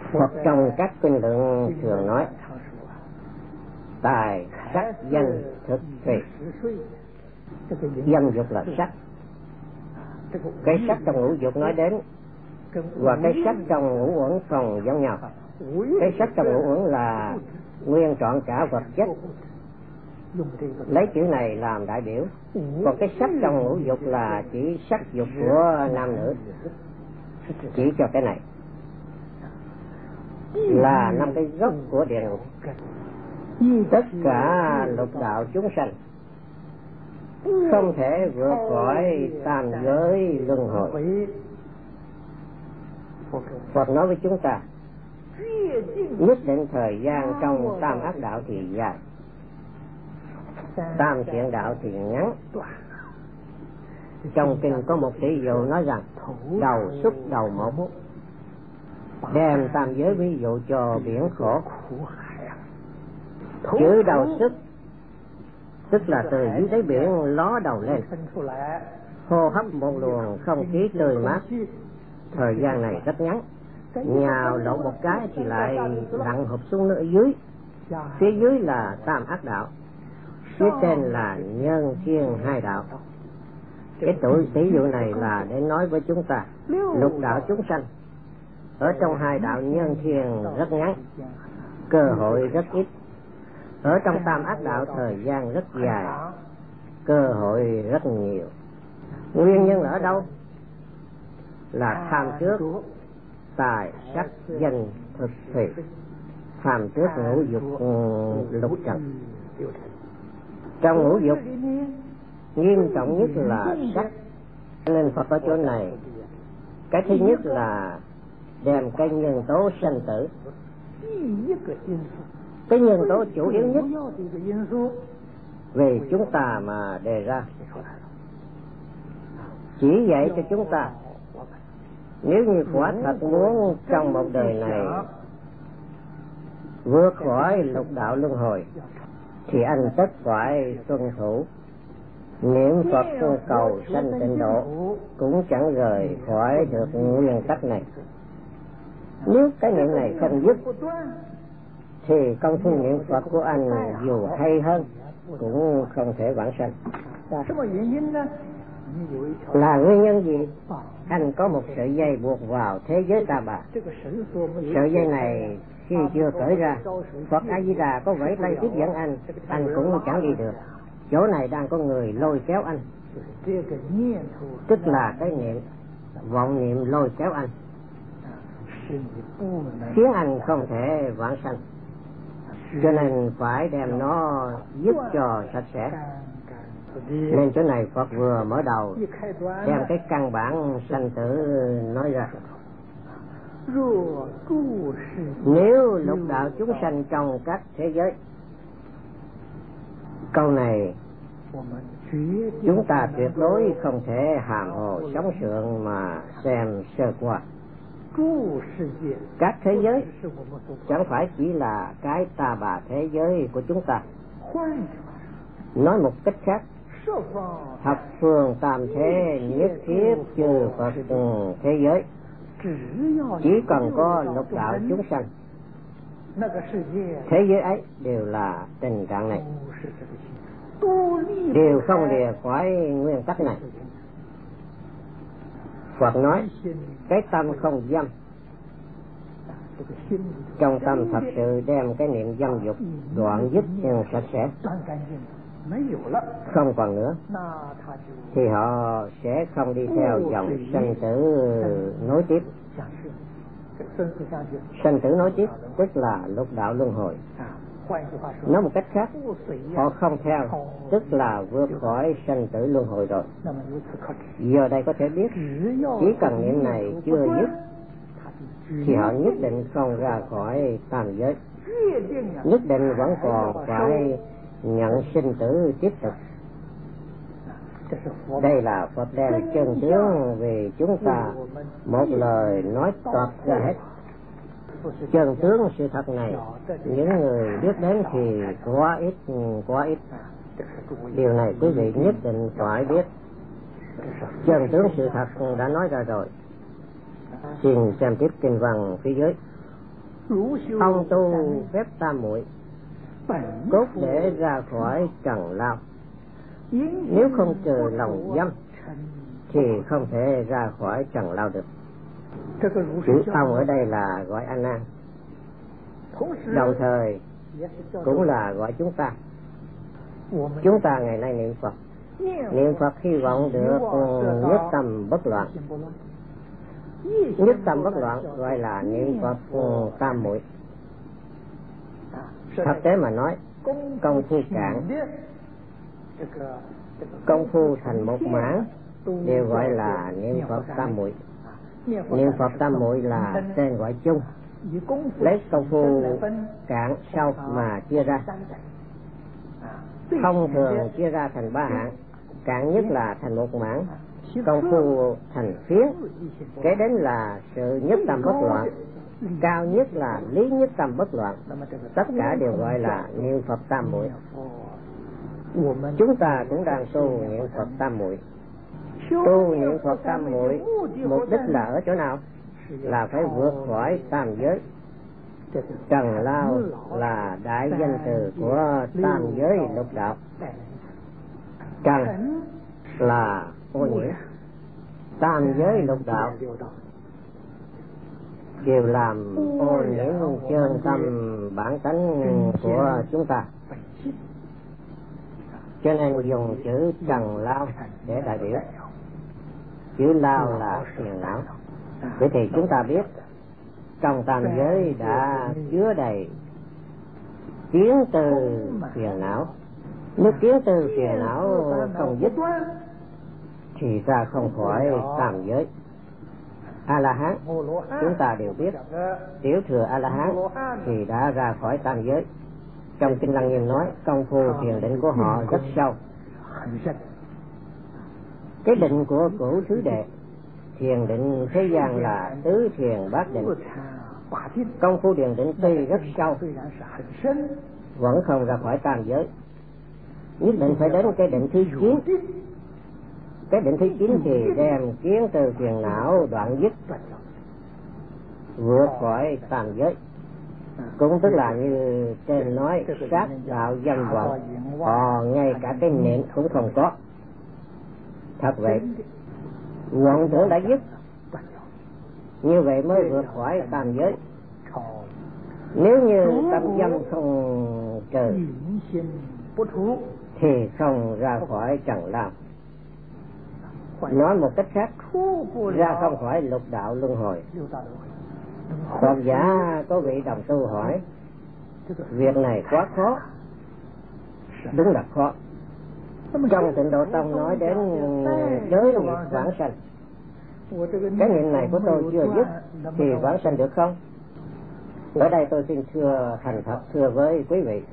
Phật trong các kinh luận thường nói tài sắc danh thực thùy. Danh dục là sắc, cái sắc trong ngũ dục nói đến và cái sắc trong ngũ uẩn không giống nhau. Cái sắc trong ngũ uẩn là nguyên trọn cả vật chất, lấy chữ này làm đại biểu. Còn cái sắc trong ngũ dục là chỉ sắc dục của nam nữ, chỉ cho cái này là năm cái gốc của địa ngục. Tất cả lục đạo chúng sanh không thể vượt khỏi tam giới luân hồi. Phật nói với chúng ta nhất định thời gian trong tam ác đạo thì dài, tam thiện đạo thì ngắn. Trong kinh có một tỷ dụ nói rằng đầu xúc đầu một, đem tam giới ví dụ cho biển khổ. Chữ đầu xúc tức là từ dưới đáy biển ló đầu lên, hô hấp một luồng không khí tươi mát. Thời gian này rất ngắn, nhào lộn một cái thì lại lặn hụp xuống nơi dưới. Phía dưới là tam ác đạo, phía trên là nhân thiên hai đạo. Cái tuổi tỷ dụ này là để nói với chúng ta lục đạo chúng sanh ở trong hai đạo nhân thiên rất ngắn, cơ hội rất ít. Ở trong tam ác đạo thời gian rất dài, cơ hội rất nhiều. Nguyên nhân là ở đâu? Là tham trước tài sắc danh thực thùy, tham trước ngũ dục lục trần. Trong ngũ dục nghiêm trọng nhất là sắc, nên Phật ở chỗ này cái thứ nhất là đem cái nhân tố sanh tử, cái nhân tố chủ yếu nhất về chúng ta mà đề ra, chỉ dạy cho chúng ta nếu như quả thật muốn trong một đời này vượt khỏi lục đạo luân hồi thì anh tất phải tuân thủ niệm Phật cầu sanh tịnh độ, cũng chẳng rời khỏi được nguyên tắc này. Nếu cái niệm này không dứt thì công phu niệm Phật của anh dù hay hơn cũng không thể vãng sanh. Là nguyên nhân gì? Anh có một sợi dây buộc vào thế giới ta bà. Sợi dây này khi chưa cởi ra, Phật A Di Đà có vẫy tay tiếp dẫn anh cũng chẳng đi được. Chỗ này đang có người lôi kéo anh, tức là cái niệm vọng niệm lôi kéo anh, khiến anh không thể vãng sanh. Cho nên phải đem nó giúp cho sạch sẽ. Nên chỗ này Phật vừa mở đầu đem cái căn bản sanh tử nói ra. Nếu lục đạo chúng sanh trong các thế giới, câu này chúng ta tuyệt đối không thể hàm hồ sống sượng mà xem sơ qua. Các thế giới chẳng phải chỉ là cái ta bà thế giới của chúng ta. Nói một cách khác, thập phương tam thế nhất thiết chư Phật thế giới, chỉ cần có lục đạo chúng sanh, thế giới ấy đều là tình trạng này, đều không lìa khỏi nguyên tắc này. Phật nói cái tâm không dâm, trong tâm thật sự đem cái niệm dâm dục đoạn dứt sạch sẽ, không còn nữa, thì họ sẽ không đi theo dòng sanh tử nối tiếp. Sanh tử nối tiếp tức là lục đạo luân hồi. Nói một cách khác, họ không theo, tức là vượt khỏi sanh tử luân hồi rồi. Giờ đây có thể biết, chỉ cần niệm này chưa dứt thì họ nhất định không ra khỏi tam giới, nhất định vẫn còn phải nhận sinh tử tiếp tục. Đây là Phật đem chân tướng về chúng ta một lời nói toạc ra hết. Chân tướng sự thật này những người biết đến thì quá ít. Điều này quý vị nhất định phải biết. Chân tướng sự thật đã nói ra rồi. Xin xem tiếp kinh văn phía dưới. Ông tu phép tam muội cốt để ra khỏi trần lao. Nếu không trừ lòng dâm thì không thể ra khỏi trần lao được. Chữ ông ở đây là gọi A Nan, đồng thời cũng là gọi chúng ta. Chúng ta ngày nay niệm Phật, niệm Phật hy vọng được nhất tâm bất loạn. Nhất tâm bất loạn gọi là niệm Phật tam muội. Thực tế mà nói, công phu cạn, công phu thành một mãn đều gọi là niệm Phật tam muội. Niệm Phật tam muội là tên gọi chung, lấy công phu cạn sâu mà chia ra. Thông thường chia ra thành ba hạng. Cạn nhất là thành một mãn, công phu thành phiến, kế đến là sự nhất tâm bất loạn, cao nhất là lý nhất tâm bất loạn. Tất cả đều gọi là niệm Phật tam muội. Chúng ta cũng đang tu niệm Phật tam muội. Tu niệm Phật tam muội mục đích là ở chỗ nào? Là phải vượt khỏi tam giới. Trần lao là đại danh từ của tam giới lục đạo. Trần là ô nhiễm, tam giới lục đạo đều làm ô nhiễm chân tâm bản tánh của chúng ta. Cho nên dùng chữ trần lao để đại biểu. Chữ lao là phiền não. Vậy thì chúng ta biết trong tam giới đã chứa đầy kiến từ phiền não. Nếu kiến từ phiền não không dứt thì ra không khỏi tam giới. A La Hán chúng ta đều biết, tiểu thừa A La Hán thì đã ra khỏi tam giới. Trong kinh Lăng Nghiêm nói công phu thiền định của họ rất sâu. Cái định của cửu thứ đệ, thiền định thế gian là tứ thiền bát định. Công phu thiền định tuy rất sâu vẫn không ra khỏi tam giới. Nhất định phải đến cái định thứ 9. Cái định thứ 9 thì đem kiến từ phiền não đoạn dứt, vượt khỏi tam giới. Cũng tức là như trên nói sát đạo dâm vọng, họ ngay cả cái niệm cũng không có. Thật vậy, vọng tưởng đã dứt, như vậy mới vượt khỏi tam giới. Nếu như tâm dâm không trừ thì không ra khỏi trần lao. Nói một cách khác, ra không khỏi lục đạo luân hồi. Phật giả có vị đồng tu hỏi, việc này quá khó. Đúng là khó. Trong Tịnh Độ Tông nói đến giới nghiệp vãng sanh. Cái niệm này của tôi chưa dứt thì vãng sanh được không? Ở đây tôi xin thưa thành thật thưa với quý vị,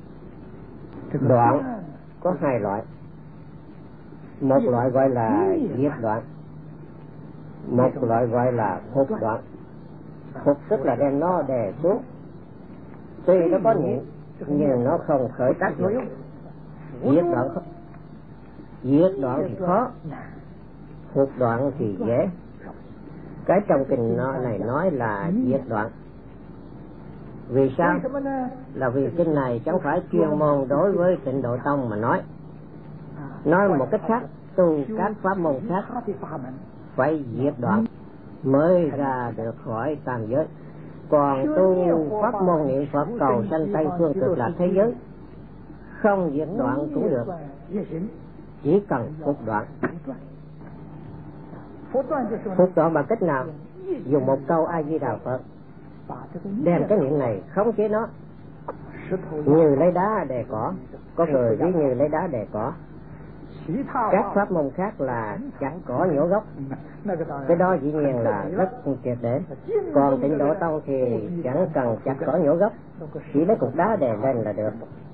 đoạn có hai loại. Một loại gọi là diệt đoạn, một loại gọi là phục đoạn. Phục tức là đem nó đè xuống, tuy nó có niệm nhưng nó không khởi tác dụng. Diệt đoạn không, diệt đoạn thì khó, phục đoạn thì dễ. Cái trong kinh này nói là diệt đoạn. Vì sao? Là vì kinh này chẳng phải chuyên môn đối với Tịnh Độ Tông mà nói. Nói một cách khác, tu các pháp môn khác phải diệt đoạn mới ra được khỏi tam giới. Còn tu pháp môn niệm Phật cầu sanh Tây Phương Cực Lạc thế giới không diệt đoạn cũng được, chỉ cần phục đoạn. Phục đoạn bằng cách nào? Dùng một câu A Di Đà Phật, đem cái niệm này khống chế nó, như lấy đá đè cỏ. Có người ví như lấy đá đè cỏ. Các pháp môn khác là chặt cỏ nhổ gốc, cái đó dĩ nhiên là rất triệt để. Còn Tịnh Độ Tông thì chẳng cần chặt cỏ nhổ gốc, chỉ lấy cục đá đè lên là được,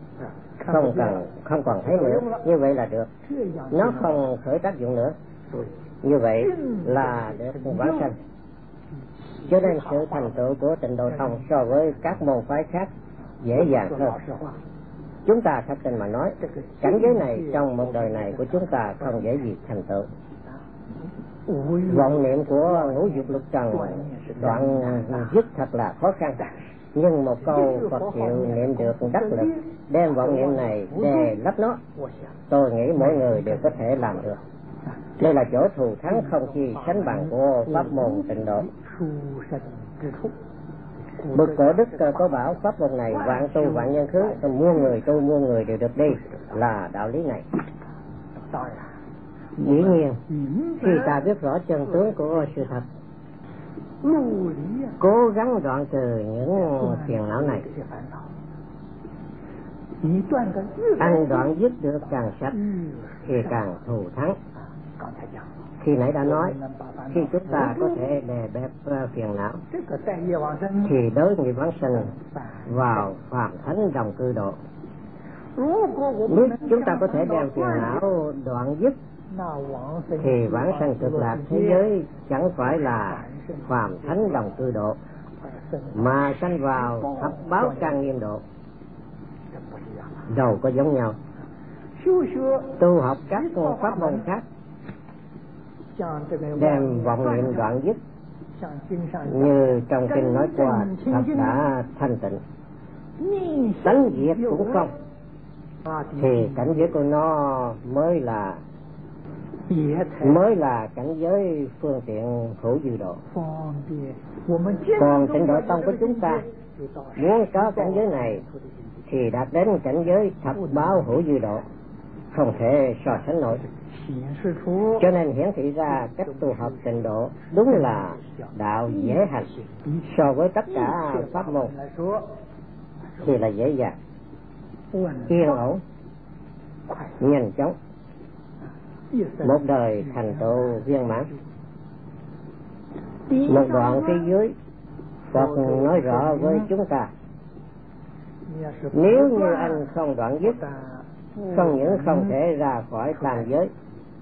không còn thấy nữa, như vậy là được, nó không khởi tác dụng nữa. Như vậy là để vãng sanh. Cho nên sự thành tựu của Tịnh Độ Tông so với các môn phái khác dễ dàng hơn. Chúng ta thật tình mà nói, cảnh giới này trong một đời này của chúng ta không dễ gì thành tựu. Vọng niệm của ngũ dục lục trần đoạn dứt thật là khó khăn, nhưng một câu Phật hiệu niệm được đắc lực, đem vọng niệm này để lấp nó, tôi nghĩ mỗi người đều có thể làm được. Đây là chỗ thù thắng không chi sánh bằng của pháp môn Tịnh Độ. Bậc cổ đức có bảo pháp môn này vạn tu vạn nhân khứ, muôn người tu muôn người đều được đi, là đạo lý này. Dĩ nhiên, khi ta biết rõ chân tướng của sự thật, cố gắng đoạn trừ những phiền não này, anh đoạn dứt được càng sạch thì càng thù thắng. Khi nãy đã nói, khi chúng ta có thể đè bẹp phiền não, thì đối nghiệp vãng sanh vào phàm thánh đồng cư độ. Nếu chúng ta có thể đem phiền não đoạn dứt, thì vãng sanh cực lạc thế giới chẳng phải là phàm thánh đồng cư độ, mà sanh vào thập báo trang nghiêm độ. Đâu có giống nhau. Tu học các pháp môn khác, đem vọng niệm đoạn dứt, như trong kinh nói qua, thật đã thanh tịnh, tánh diệt cũng không, thì cảnh giới của nó mới là cảnh giới phương tiện hữu dư độ. Còn Tịnh Độ Tông của chúng ta muốn có cảnh giới này thì đạt đến cảnh giới thập báo hữu dư độ, không thể so sánh nổi. Cho nên hiển thị ra cách tu học Tịnh Độ đúng là đạo dễ hành, so với tất cả pháp môn thì là dễ dàng, yên ổn, nhanh chóng, một đời thành tựu viên mãn. Một đoạn phía dưới Phật nói rõ với chúng ta, nếu như anh không đoạn dứt, không những không thể ra khỏi tam giới,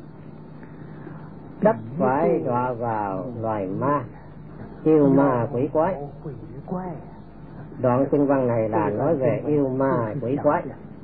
tất phải đọa vào loài ma, yêu ma quỷ quái. Đoạn kinh văn này là nói về yêu ma quỷ quái.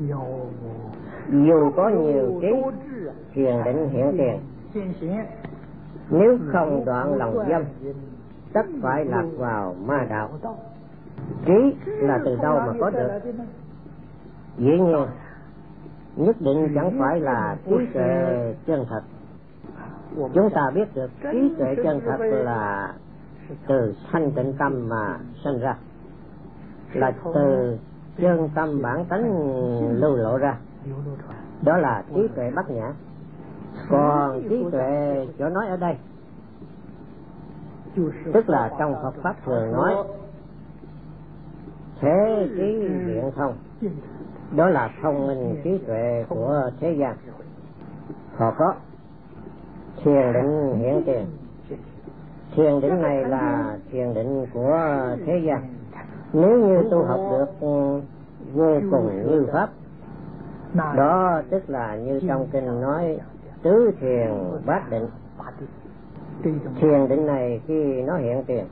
Dù có nhiều trí thiền định hiện tiền, nếu không đoạn lòng dâm, tất phải lạc vào ma đạo. Trí là từ đâu mà có được? Dĩ nhiên, nhất định chẳng phải là trí tuệ chân thật. Chúng ta biết được trí tuệ chân thật là từ thanh tịnh tâm mà sinh ra, là từ chân tâm bản tánh lưu lộ ra, đó là trí tuệ bát nhã. Còn trí tuệ chỗ nói ở đây, tức là trong Phật pháp thường nói thế trí biện thông, đó là thông minh trí tuệ của thế gian. Họ có thiền định hiện tiền, thiền định này là thiền định của thế gian. Nếu như tu học được vô cùng như pháp, đó tức là như trong kinh nói tứ thiền bát định. Thiền định này khi nó hiện tiền,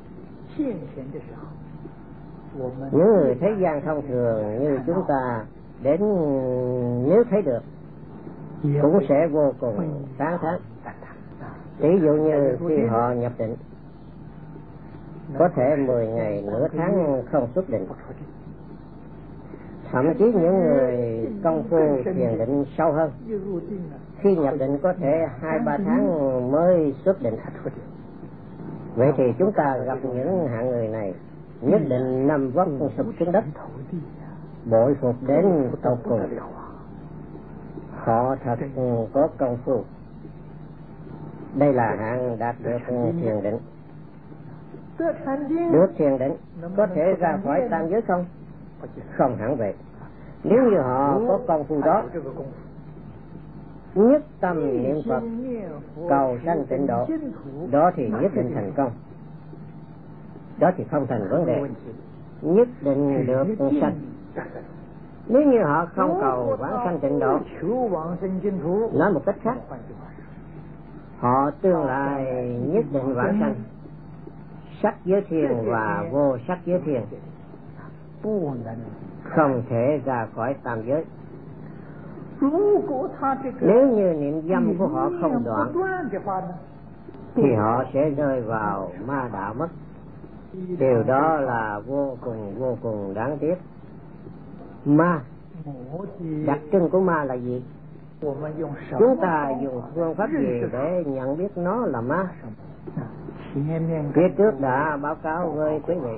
những người thế gian thông thường như chúng ta đến nếu thấy được cũng sẽ vô cùng tán thán. Ví dụ như khi họ nhập định, có thể 10 ngày nửa tháng không xuất định. Thậm chí những người công phu thiền định sâu hơn, khi nhập định có thể 2-3 tháng mới xuất định. Vậy thì chúng ta gặp những hạng người này nhất định nằm vấp sụp xuống đất, bội phục đến tột cùng. Họ thật có công phu. Đây là hạng đạt được thiền định. Được thiền định có thể ra khỏi tam giới không? Không hẳn vậy. Nếu như họ có công phu đó, nhất tâm niệm Phật cầu sanh tịnh độ, đó thì nhất định thành công, đó thì không thành vấn đề, nhất định được sanh. Nếu như họ không cầu vãng sanh tịnh độ, nói một cách khác, họ tương lai nhất định vãng sanh sắc giới thiền và vô sắc giới thiền, không thể ra khỏi tam giới. Nếu như niệm dâm của họ không đoạn, thì họ sẽ rơi vào ma đạo mất. Điều đó là vô cùng đáng tiếc. Ma, đặc trưng của ma là gì? Chúng ta dùng phương pháp gì để nhận biết nó là ma? Phía trước đã báo cáo với quý vị,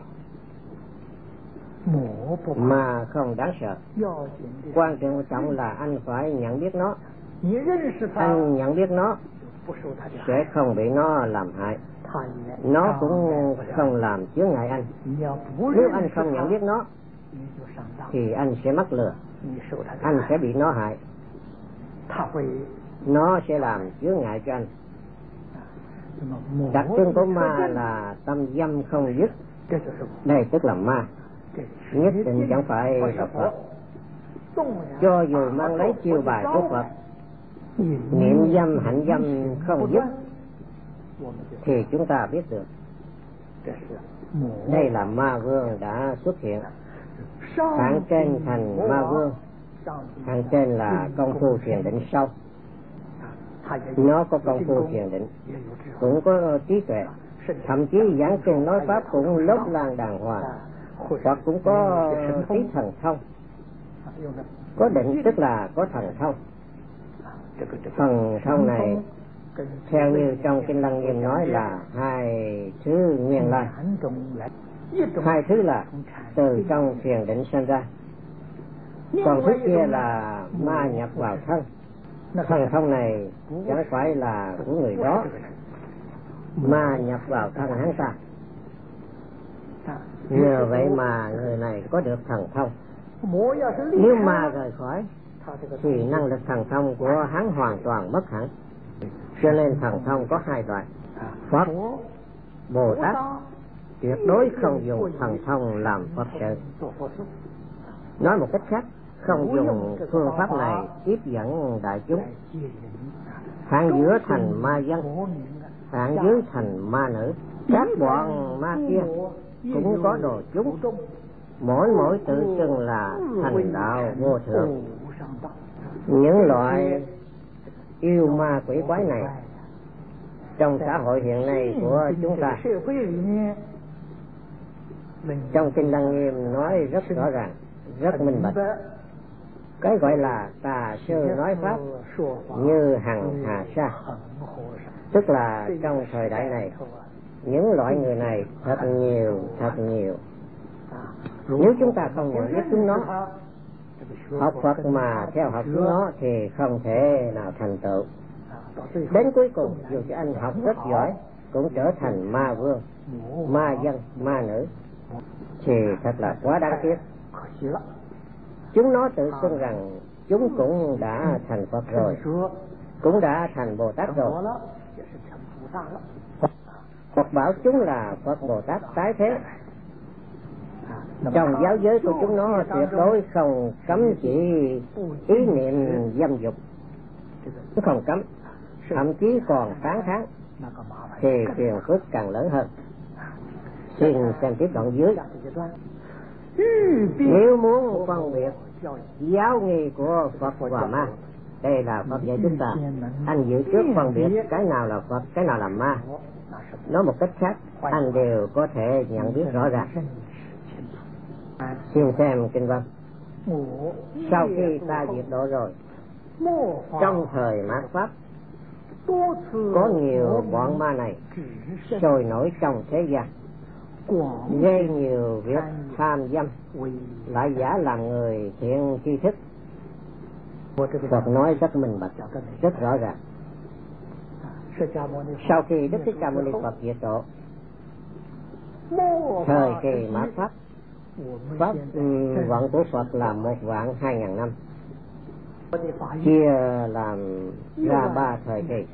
ma không đáng sợ. Quan trọng là anh phải nhận biết nó. Anh nhận biết nó sẽ không bị nó làm hại. Nó cũng không làm chướng ngại anh. Nếu anh không nhận biết nó thì anh sẽ mắc lừa, anh sẽ bị nó hại. Nó sẽ làm chướng ngại cho anh. Đặc trưng của ma là tâm dâm không dứt. Đây tức là ma. Nhất định chẳng phải là Phật. Cho dù mang lấy chiêu bài của Phật, niệm dâm hạnh dâm không dứt, thì chúng ta biết được đây là ma vương đã xuất hiện. Hạng trên thành ma vương, hạng trên là công phu thiền định sâu. Nó có công phu thiền định, cũng có trí tuệ, thậm chí giảng kinh nói pháp cũng lốp lan đàng hoàng, hoặc cũng có trí thần thông. Có định tức là có thần thông. Thần thông này theo như trong Kinh Lăng Nghiêm nói là hai thứ nguyên lai. Hai thứ là từ trong thiền định sinh ra, còn thứ kia là ma nhập vào thân. Thần thông này chẳng phải là của người đó, ma nhập vào thân hắn ta. Nhờ vậy mà người này có được thần thông. Nếu ma rời khỏi thì năng lực thần thông của hắn hoàn toàn mất hẳn. Cho nên thần thông có hai loại. Phật, Bồ Tát tuyệt đối không dùng thần thông làm Phật sự. Nói một cách khác, không dùng phương pháp này tiếp dẫn đại chúng. Hạng giữa thành ma dân, hạng dưới thành ma nữ. Các bọn ma kia cũng có đồ chúng, mỗi tự xưng là thành đạo vô thượng. Những loại yêu ma quỷ quái này trong xã hội hiện nay của chúng ta, trong Kinh Lăng Nghiêm nói rất rõ ràng, rất minh bạch. Cái gọi là tà sư nói pháp như hằng hà sa, tức là trong thời đại này những loại người này thật nhiều. Nếu chúng ta không nhận biết chúng nó, học Phật mà theo học chúng nó thì không thể nào thành tựu. Đến cuối cùng dù cho anh học rất giỏi cũng trở thành ma vương, ma dân, ma nữ, thì thật là quá đáng tiếc. Chúng nó tự xưng rằng chúng cũng đã thành Phật rồi, cũng đã thành Bồ Tát rồi. Phật bảo chúng là Phật Bồ Tát tái thế. Trong giáo giới của chúng nó tuyệt đối không cấm chỉ ý niệm dâm dục, không cấm, thậm chí còn tán thán, thì phiền phức càng lớn hơn. Xin xem tiếp đoạn dưới. Nếu muốn phân biệt giáo nghi của Phật và ma, đây là Phật dạy chúng ta, anh dự trước phân biệt cái nào là Phật, cái nào là ma. Nói một cách khác, anh đều có thể nhận biết rõ ràng. Xin xem kinh văn. Sau khi ta diệt độ rồi, trong thời mạt pháp, có nhiều bọn ma này sôi nổi trong thế gian, gây nhiều việc tham dâm, lại giả làm người thiện tri thức. Phật nói rất minh bạch, rất rõ ràng. Sau khi Đức Thích Ca Mâu Ni Phật diệt độ, thời kỳ mạt pháp, pháp vận của Phật là 1.200.000 năm, chia làm ra 3 thời kỳ.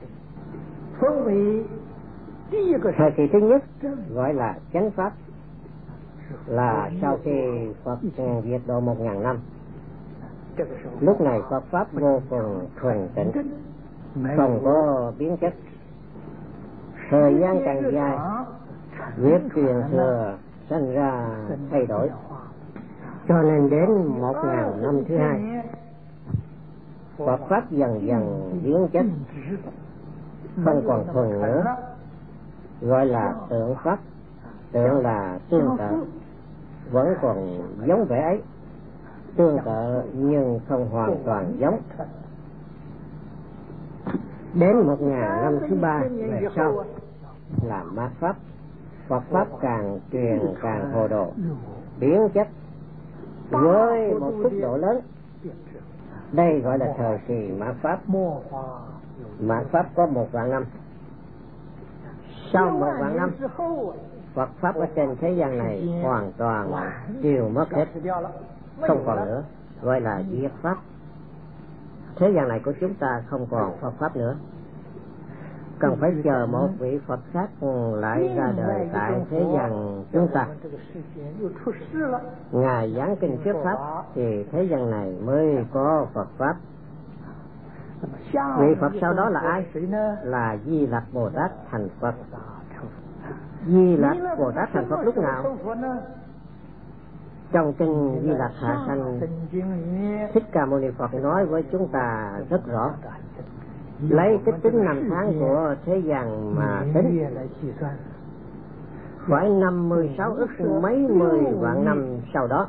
Thời kỳ thứ nhất gọi là chánh pháp, là sau khi Phật diệt độ 1.000 năm. Lúc này Phật pháp vô cùng thuần tịnh, không có biến chất. Thời gian càng dài, việc truyền thừa sinh ra thay đổi, cho nên đến 1.000 năm thứ hai, Phật pháp dần dần biến chất, không còn thuần nữa, gọi là tượng Pháp. Tượng là tương tự, vẫn còn giống vẻ ấy, tương tự nhưng không hoàn toàn giống. Đến 1000 năm thứ 3 về sau là mạt Pháp. Phật Pháp càng truyền càng hồ đồ, biến chất với một tốc độ lớn. Đây gọi là thời kỳ mạt Pháp. Mạt Pháp có 1.000 năm. Sau 1.000 năm, Phật Pháp ở trên thế gian này hoàn toàn tiêu mất hết, không còn nữa, gọi là diệt Pháp. Thế gian này của chúng ta không còn Phật Pháp nữa, cần phải chờ một vị Phật khác lại ra đời tại thế gian chúng ta. Ngài giảng kinh thuyết Pháp thì thế gian này mới có Phật Pháp. Vị Phật sau đó là ai? Là Di Lặc Bồ Tát thành Phật. Di Lặc Bồ Tát thành Phật lúc nào? Trong kinh Di Lặc Hạ Sanh, Thích Ca Mâu Ni Phật nói với chúng ta rất rõ, lấy cái tính năm tháng của thế gian mà tính, phải 56 ức mấy mươi vạn năm sau đó,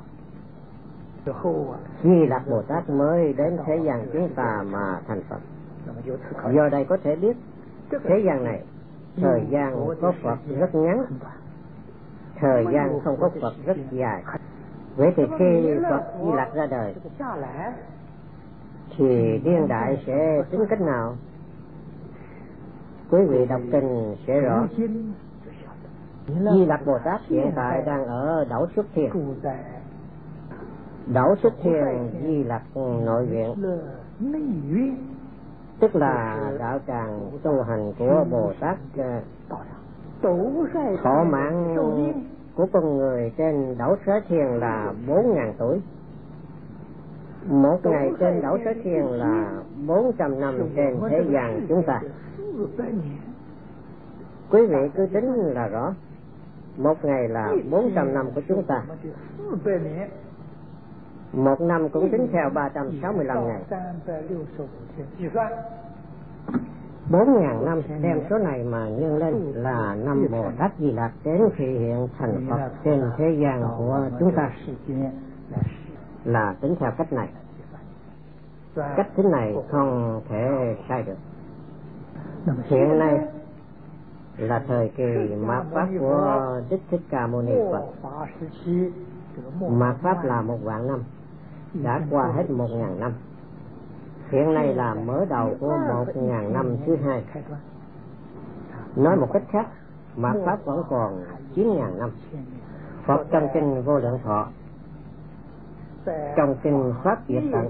Di Lặc Bồ Tát mới đến thế gian chúng ta mà thành Phật. Do đây có thể biết thế gian này thời gian có Phật rất ngắn, thời gian không có Phật rất dài. Vậy thì khi Phật Di Lặc ra đời thì thiên đại sẽ tính cách nào? Quý vị đọc kinh sẽ rõ. Di Lặc Bồ Tát hiện tại đang ở đảo Xuất Thiên. Đảo Xuất Thiên Di Lặc nội viện, tức là đạo tràng tu hành của Bồ Tát. Thọ mạng của con người trên đảo Sở Thiên là 4.000 tuổi. Một ngày trên đảo Sở Thiên là 400 năm trên thế gian chúng ta. Quý vị cứ tính là rõ, một ngày là 400 năm của chúng ta. Một năm cũng tính theo 365 ngày. 4.000 năm đem số này mà nhân lên là năm Bồ Tát Di Lặc đến khi hiện thành Phật trên thế gian của chúng ta, là tính theo cách này. Cách tính này không thể sai được. Hiện nay là thời kỳ mạt Pháp của Đức Thích Ca Mâu Ni Phật. Mạt Pháp là 1.000 năm, đã qua hết 1.000 năm. Hiện nay là mở đầu của 1.000 năm thứ hai. Nói một cách khác, mạt Pháp vẫn còn 9.000 năm. Phật trong kinh Vô Lượng Thọ, trong kinh Pháp Diệt Tận,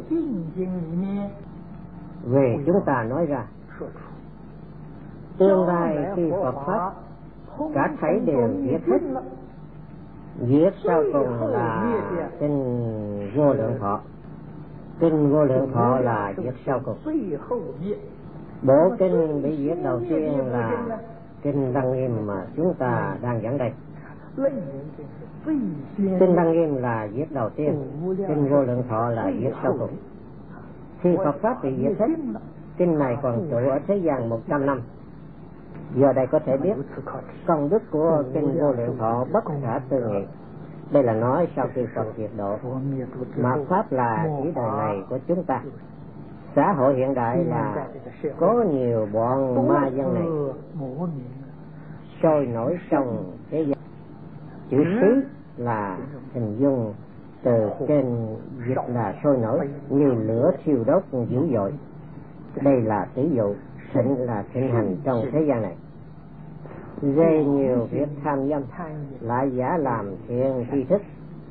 về chúng ta nói ra tương lai khi Phật Pháp cả thảy đều diệt hết. Diệt sau cùng là kinh Vô Lượng Thọ. Kinh Vô Lượng Thọ là diệt sau cùng. Bộ kinh bị diệt đầu tiên là kinh Lăng Nghiêm mà chúng ta đang giảng đây. Kinh Lăng Nghiêm là diệt đầu tiên, kinh Vô Lượng Thọ là diệt sau cùng. Khi Phật Pháp bị diệt hết, kinh này còn trụ ở thế gian 100 năm. Giờ đây có thể biết công đức của kinh Vô Lượng Thọ bất khả tư nghị. Đây là nói sau khi Phật diệt độ. Mạt Pháp là chỉ đời này của chúng ta. Xã hội hiện đại là có nhiều bọn ma dân này sôi nổi trong thế gian. Chữ xí là hình dung từ trên dịch là sôi nổi như lửa thiêu đốt dữ dội. Đây là tỷ dụ. Thịnh là thịnh hành trong thế gian này. Gây nhiều việc tham dâm, lại giả làm thiện tri thức.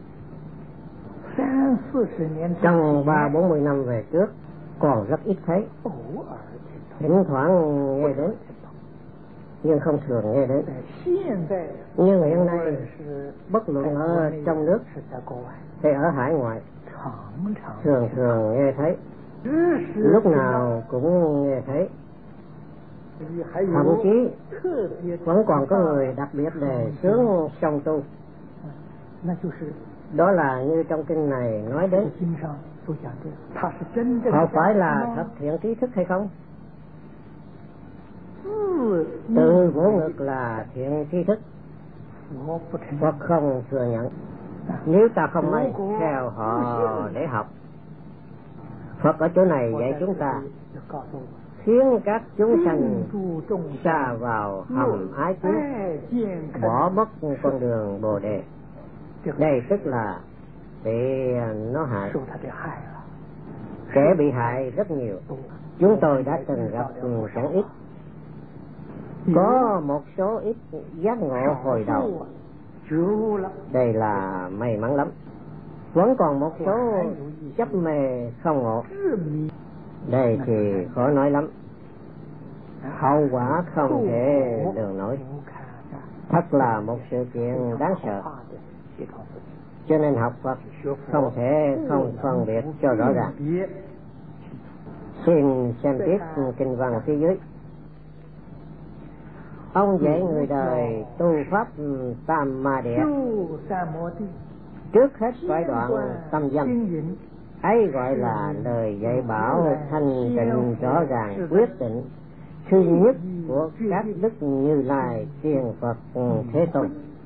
Trong 30-40 năm về trước còn rất ít thấy, thỉnh thoảng nghe đến nhưng không thường nghe đến. Nhưng hiện nay bất luận ở trong nước hay ở hải ngoại thường thường nghe thấy, lúc nào cũng nghe thấy. Thậm chí vẫn còn có người đặc biệt đề xướng song tu. Đó là như trong kinh này nói đến, họ phải là thật thiện trí thức hay không? Tự vỗ ngực là thiện tri thức, Phật không thừa nhận. Nếu ta không may theo họ để học, Phật ở chỗ này dạy chúng ta khiến các chúng sanh xa vào hầm ái kiến, bỏ mất con đường Bồ Đề. Đây tức là bị nó hại. Kẻ bị hại rất nhiều. Chúng tôi đã từng gặp chẳng ít. Có một số ít giác ngộ hồi đầu, đây là may mắn lắm. Vẫn còn một số chấp mê không ngộ, đây thì khó nói lắm. Hậu quả không thể lường nổi. Thật là một sự kiện đáng sợ. Cho nên học Phật không thể không phân biệt cho rõ ràng. Xin xem tiếp kinh văn phía dưới. Ông dạy người đời tu pháp tam ma địa, trước hết phải đoạn tâm dâm. Ấy gọi là lời dạy bảo thanh tịnh rõ ràng quyết định thứ nhất của các đức Như Lai tiên Phật Thế Tôn.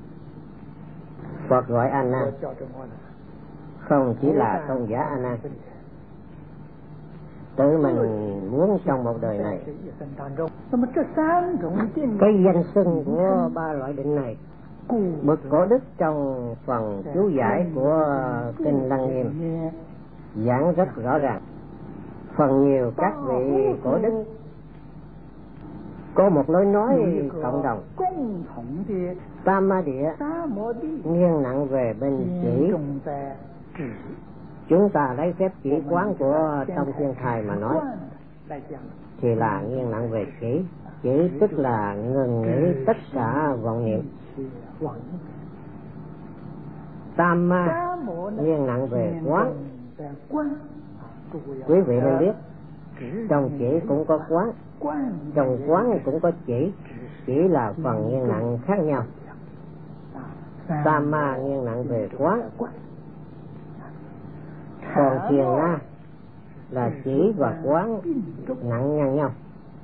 Phật gọi A Nan không chỉ là tôn giả A Nan, tự mình muốn trong một đời này. Cái danh xưng của ba loại định này, bậc cổ đức trong phần chú giải của kinh Lăng Nghiêm giảng rất rõ ràng. Phần nhiều các vị cổ đức có một lối nói cộng đồng. Tam ma địa nghiêng nặng về bên chỉ. Chúng ta lấy phép chỉ quán của Tông Thiên Thầy mà nói thì là nghiêng nặng về chỉ. Chỉ tức là ngừng nghĩ tất cả vọng niệm. Tam ma nghiêng nặng về quán. Quý vị nên biết, trong chỉ cũng có quán, trong quán cũng có chỉ là phần nghiêng nặng khác nhau. Tam ma nghiêng nặng về quán, còn thiền na là chỉ và quán nặng ngang nhau,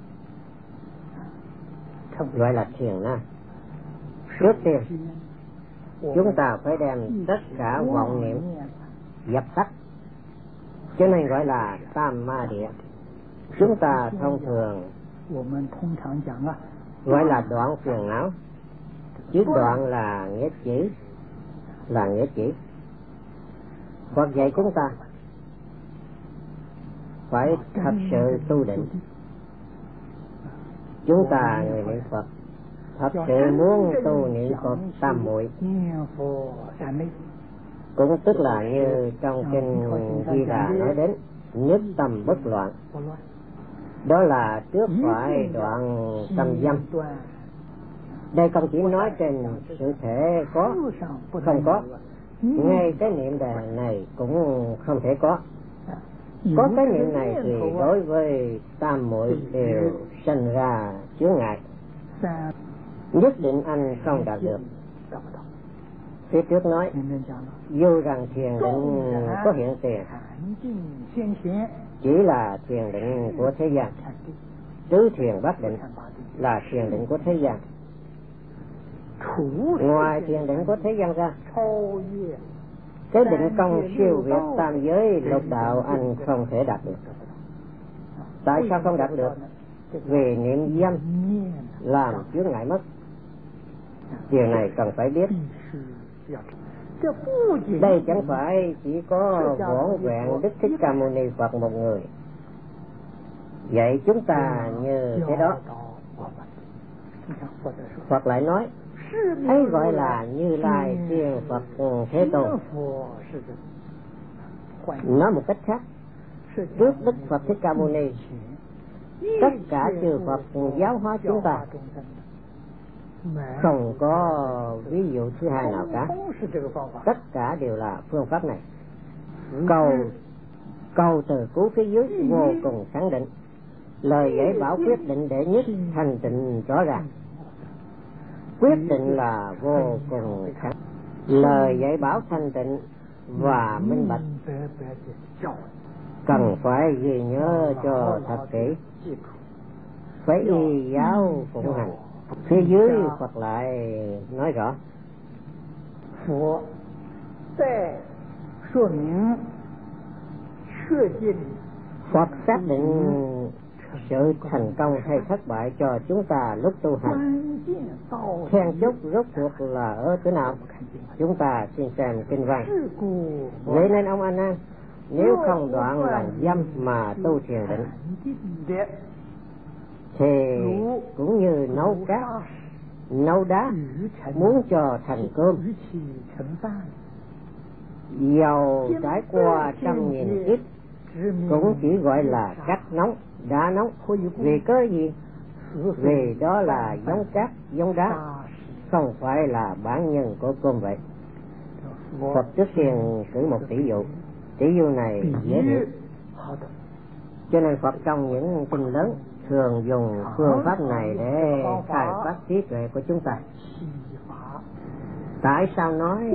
gọi là thiền na. Trước tiên chúng ta phải đem tất cả vọng niệm dập tắt, cho nên gọi là tam ma địa. Chúng ta thông thường gọi là đoạn phiền não, chứ đoạn là nghĩa chỉ, là nghĩa chỉ. Phật dạy chúng ta phải thật sự tu định. Chúng ta người niệm Phật thật sự muốn tu niệm Phật tam muội, cũng tức là như trong kinh Di Đà nói đến nhất tâm bất loạn. Đó là trước phải đoạn tâm dâm. Đây không chỉ nói trên sự thể có, không có, ngay cái niệm đề này cũng không thể có. Có cái niệm này thì đối với tam muội đều sinh ra chướng ngại, nhất định anh không đạt được. Phía trước nói dù rằng thiền định có hiện tiền, chỉ là thiền định của thế gian. Tứ thiền bát định là thiền định của thế gian. Ngoài thiền định của thế gian ra, cái định công siêu việt tam giới lục đạo anh không thể đạt được. Tại sao không đạt được? Vì niệm dâm làm chướng ngại mất. Điều này cần phải biết. Đây chẳng phải chỉ có vỏn vẹn Đức Thích Ca Mâu Ni Phật một người dạy chúng ta như thế đó. Phật lại nói ấy gọi là Như Lai tiên Phật Thế Tôn. Nói một cách khác, trước Đức Phật Thích Ca Mâu Ni, tất cả chư Phật giáo hóa chúng ta, không có ví dụ thứ hai nào cả. Tất cả đều là phương pháp này. Câu từ cứu phía dưới vô cùng khẳng định. Lời dạy bảo quyết định đệ nhất, thanh tịnh rõ ràng. Quyết định là vô cùng khẳng. Lời dạy bảo thanh tịnh và minh bạch cần phải ghi nhớ cho thật kỹ. phải y giáo phụng hành. Phía dưới Phật lại nói rõ Phật xác định sự thành công hay thất bại cho chúng ta lúc tu hành. Then chốt rốt cuộc là ở chỗ nào? Chúng ta xin xem kinh văn. Vậy nên ông A Nan, nếu không đoạn lòng dâm mà tu thiền định thì cũng như nấu cát, nấu đá muốn cho thành cơm. Dầu trải qua 100.000 kiếp cũng chỉ gọi là cát nóng, đá nóng. Vì cớ gì? Vì đó là giống cát, giống đá, không phải là bản nhân của cơm vậy. Phật trước tiên cử một tỷ dụ. Tỷ dụ này dễ hiểu, cho nên Phật trong những kinh lớn thường dùng phương pháp này để khai phát trí tuệ của chúng ta. Tại sao nói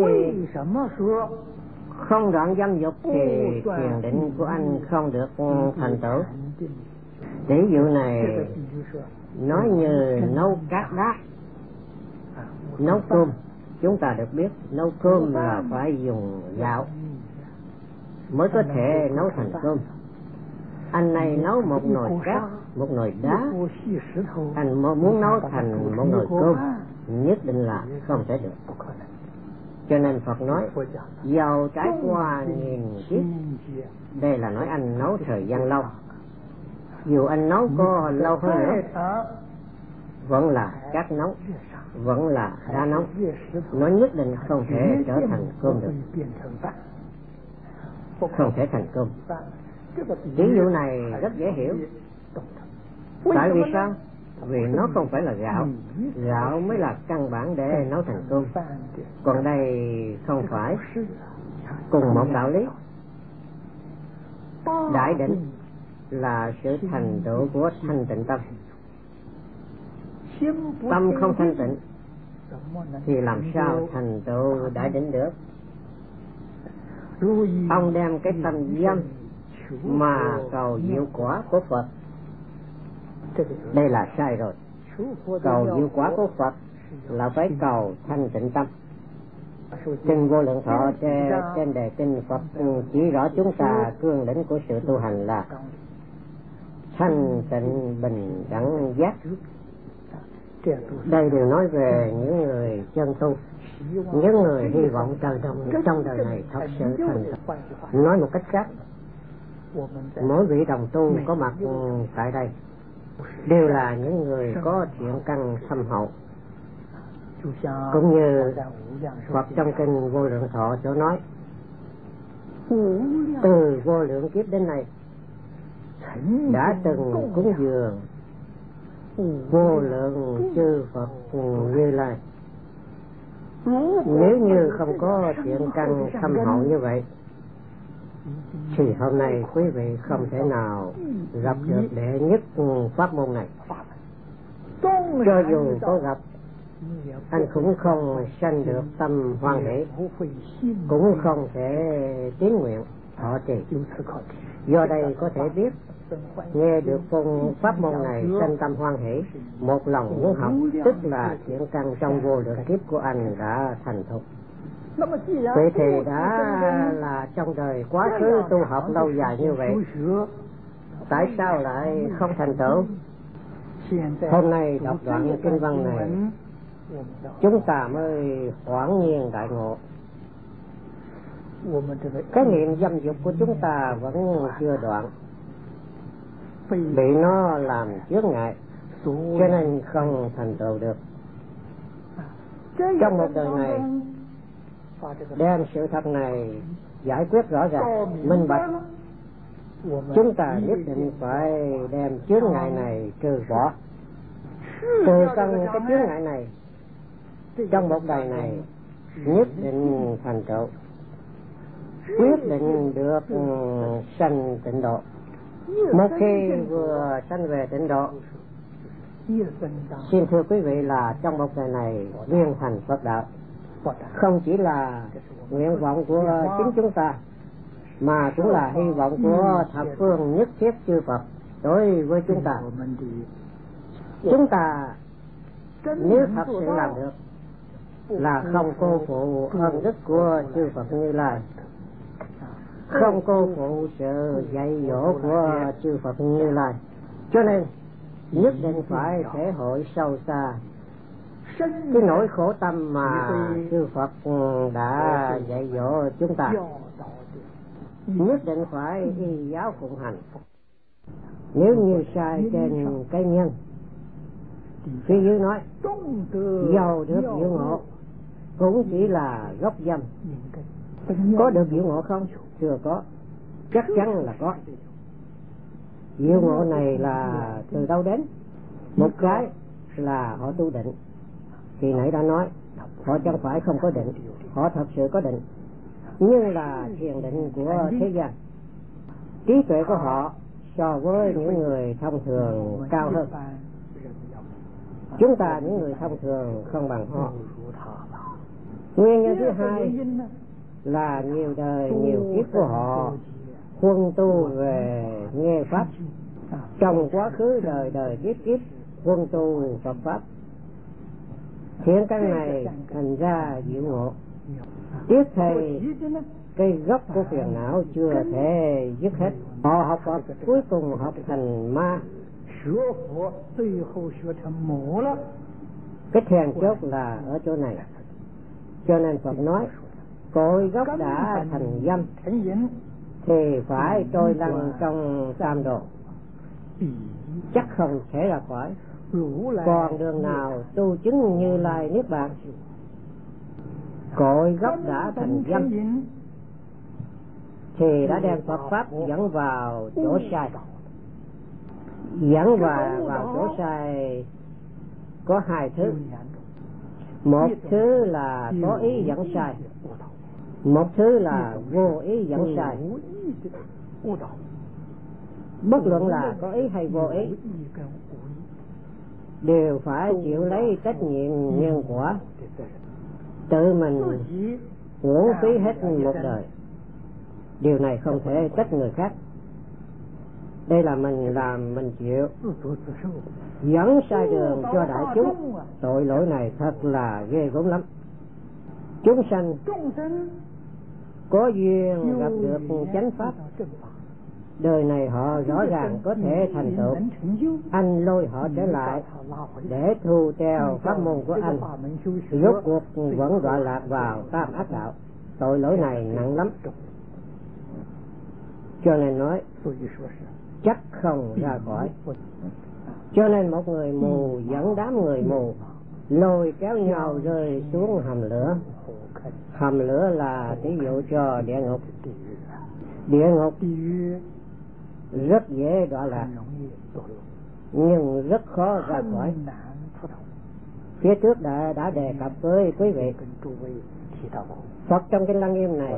không đoạn dâm dục thì thiền định của anh không được thành tựu? Tỷ dụ này nói như nấu cát đá, nấu cơm. Chúng ta được biết nấu cơm là phải dùng gạo mới có thể nấu thành cơm. Anh này nấu một nồi cát, một nồi đá, anh muốn nấu thành một nồi cơm nhất định là không thể được. Cho nên Phật nói dầu trải qua 1000 kiếp, đây là nói anh nấu thời gian lâu. Dù anh nấu có lâu hơn nữa vẫn là cát nóng, vẫn là đá nóng, nó nhất định không thể trở thành cơm được, không thể thành cơm. Ví dụ này rất dễ hiểu. Tại vì sao? Vì nó không phải là gạo. Gạo mới là căn bản để nấu thành cơm. Còn đây không phải. Cùng một đạo lý. Đại định là sự thành tựu của thanh tịnh tâm. Tâm không thanh tịnh thì làm sao thành tựu đại định được? Ông đem cái tâm dâm mà cầu diệu quả của Phật, đây là sai rồi. Cầu diệu quả của Phật là phải cầu thanh tịnh tâm. Kinh Vô Lượng Thọ trên đề kinh Phật chỉ rõ chúng ta cương lĩnh của sự tu hành là thanh tịnh bình đẳng giác. Đây đều nói về những người chân tu, những người hy vọng trong đời này thật sự thành thật. Nói một cách khác, mỗi vị đồng tu có mặt tại đây đều là những người có thiện căn thâm hậu. Cũng như Phật trong kinh Vô Lượng Thọ chỗ nói, từ vô lượng kiếp đến nay đã từng cúng dường vô lượng chư Phật Như Lai. Nếu như không có thiện căn thâm hậu như vậy thì hôm nay quý vị không thể nào gặp được đệ nhất pháp môn này. Cho dù có gặp, anh cũng không sanh được tâm hoan hỷ, cũng không thể tín nguyện thọ trì. Do đây có thể biết, nghe được pháp môn này sanh tâm hoan hỷ, một lòng muốn học, tức là thiện căn trong vô lượng kiếp của anh đã thành thục. Vậy thì đã là trong đời quá khứ tu học lâu dài như vậy, tại sao lại không thành tựu? Hôm nay đọc đoạn kinh văn này, chúng ta mới hoảng nhiên đại ngộ. Cái niệm dâm dục của chúng ta vẫn chưa đoạn, bị nó làm chướng ngại, cho nên không thành tựu được. Trong một đời này, đem sự thật này giải quyết rõ ràng, minh bạch, chúng ta nhất định phải đem chướng ngại này trừ bỏ. Từ trong cái chướng ngại này, trong một đời này nhất định thành tựu, quyết định được sanh tịnh độ. Một khi vừa sanh về tịnh độ, xin thưa quý vị là trong một đời này viên thành Phật đạo, không chỉ là nguyện vọng của chính chúng ta, mà cũng là hy vọng của thập phương nhất thiết chư Phật đối với chúng ta. Chúng ta nếu thật sự làm được là không cô phụ ơn đức của chư Phật Như Lai, không cô phụ sự dạy dỗ của chư Phật Như Lai, cho nên nhất định phải thể hội sâu xa cái nỗi khổ tâm mà chư Phật đã dạy dỗ chúng ta. Nhất định phải y giáo phụng hành. Nếu như sai trên cái nhân, phía dưới nói giàu được diệu ngộ cũng chỉ là gốc dâm. Có được diệu ngộ không? Chưa có. Chắc chắn là có. Diệu ngộ này là từ đâu đến? Một cái là họ tu định. Khi nãy đã nói họ chẳng phải không có định, họ thật sự có định, nhưng là thiền định của thế gian. Trí tuệ của họ so với những người thông thường cao hơn. Chúng ta những người thông thường không bằng họ. Nguyên nhân thứ hai là nhiều đời nhiều kiếp của họ huân tu về nghe pháp, trong quá khứ đời đời kiếp kiếp huân tu Phật pháp, thiện căn này thành ra diệu ngộ. Tiếc thầy cây gốc của phiền não chưa thể dứt hết. Họ học Phật cuối cùng học thành ma. Cái then chốt là ở chỗ này. Cho nên Phật nói cội gốc đã thành dâm thì phải trôi lăn trong tam độ, chắc không thể ra khỏi. Còn đường nào tu chứng Như Lai Niết Bàn? Cội gốc đã thành dâm thì đã đem Phật pháp dẫn vào chỗ sai. Dẫn vào chỗ sai có hai thứ. Một thứ là có ý dẫn sai, một thứ là vô ý dẫn sai. Bất luận là có ý hay vô ý đều phải chịu lấy trách nhiệm nhân quả. Tự mình uổng phí hết một đời, điều này không thể trách người khác. Đây là mình làm mình chịu. Dẫn sai đường cho đại chúng, tội lỗi này thật là ghê gớm lắm. Chúng sanh có duyên gặp được chánh pháp, đời này họ rõ ràng có thể thành tựu. Anh lôi họ trở lại để thu theo pháp môn của anh, rốt cuộc vẫn đọa lạc vào tam ác đạo. Tội lỗi này nặng lắm, cho nên nói chắc không ra khỏi. Cho nên một người mù dẫn đám người mù lôi kéo nhau rơi xuống hầm lửa. Hầm lửa là ví dụ cho địa ngục. Địa ngục rất dễ đọa lạc, nhưng rất khó ra khỏi. Phía trước đã đề cập với quý vị, Phật trong kinh Lăng Nghiêm này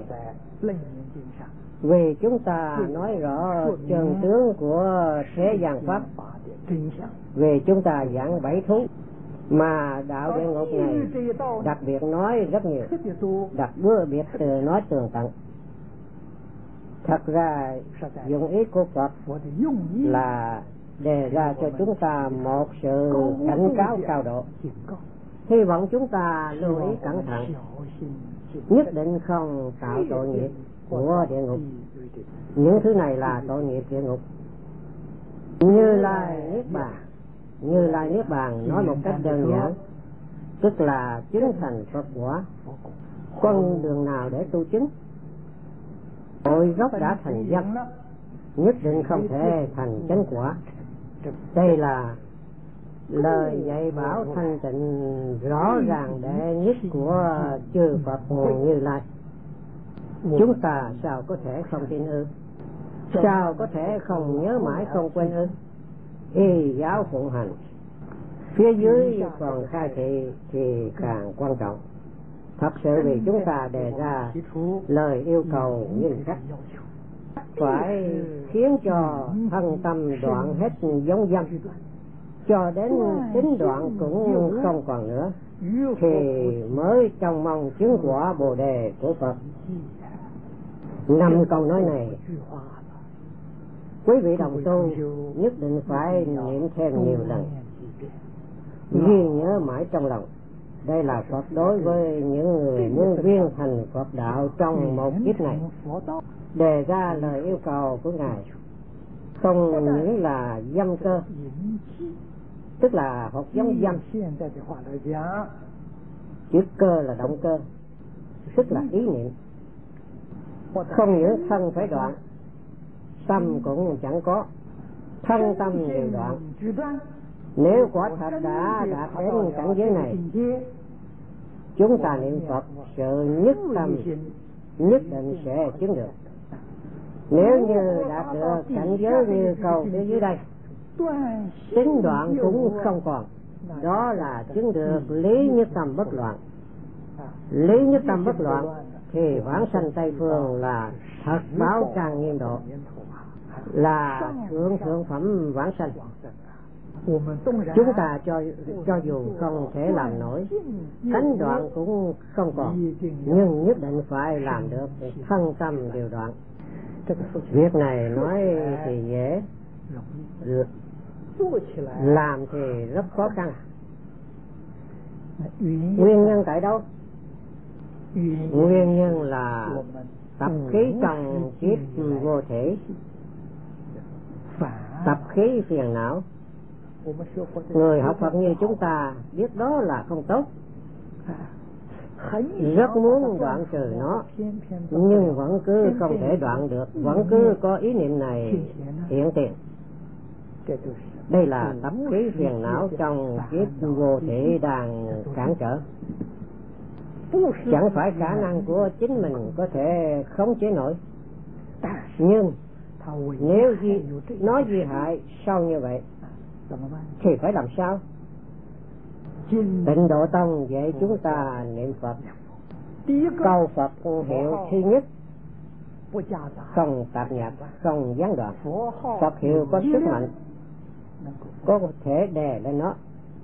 vì chúng ta nói rõ chân tướng của thế gian pháp, vì chúng ta giảng bảy thú, mà đạo địa ngục này đặc biệt nói rất nhiều, đặc biệt nói tường tận. Thật ra dụng ý của Phật là đề ra cho chúng ta một sự cảnh cáo cao độ, hy vọng chúng ta lưu ý cẩn thận, nhất định không tạo tội nghiệp của địa ngục. Những thứ này là tội nghiệp địa ngục. Như Lai Niết Bàn, Như Lai Niết Bàn nói một cách đơn giản, tức là chứng thành Phật quả. Con đường nào để tu chứng? Cội gốc đã thành dâm, nhất định không thể thành chánh quả. Đây là lời dạy bảo thanh tịnh rõ ràng đệ nhất của chư Phật Như Lai. Chúng ta sao có thể không tin ư? Sao có thể không nhớ mãi không quên ư? Y giáo phụng hành. Phía dưới còn khai thị thì càng quan trọng. Thật sự vì chúng ta đề ra lời yêu cầu nghiêm khắc, phải khiến cho thân tâm đoạn hết giống dâm, cho đến tính đoạn cũng không còn nữa, thì mới trông mong chứng quả Bồ Đề của Phật. 5 câu nói này quý vị đồng tu nhất định phải niệm thêm nhiều lần. ghi nhớ mãi trong lòng. Đây là Phật đối với những người muốn viên thành Phật đạo trong một kiếp này, đề ra lời yêu cầu của Ngài không những là dâm cơ, tức là học giống dâm, chữ cơ là động cơ, tức là ý niệm. Không những thân phải đoạn, tâm cũng chẳng có, thân tâm đều đoạn. Nếu quả thật đã đạt đến cảnh giới này, chúng ta niệm Phật sự nhất tâm nhất định sẽ chứng được. Nếu như đạt được cảnh giới như câu phía dưới đây, tính đoạn cũng không còn, đó là chứng được lý nhất tâm bất loạn. Lý nhất tâm bất loạn thì vãng sanh Tây Phương là thật báo trang nghiêm độ, là thượng phẩm vãng sanh. Chúng ta cho dù không thể làm nổi, tánh đoạn cũng không còn, nhưng nhất định phải làm được thân tâm đều đoạn. Việc này nói thì dễ, làm thì rất khó khăn. Nguyên nhân tại đâu? Nguyên nhân là tập khí trong kiếp vô thể, tập khí phiền não. Người học Phật như chúng ta biết đó là không tốt, rất muốn đoạn trừ nó, nhưng vẫn cứ không thể đoạn được, vẫn cứ có ý niệm này hiện tiền. Đây là tập khí phiền não trong kiếp vô thể đang cản trở. Chẳng phải khả năng của chính mình có thể khống chế nổi, nhưng nếu nó di hại sâu như vậy thì phải làm sao? Tịnh Độ Tông dạy chúng ta niệm Phật, câu Phật hiệu thứ nhất, không tạp nhạp, không gián đoạn. Phật hiệu có sức mạnh, có thể đè lên nó,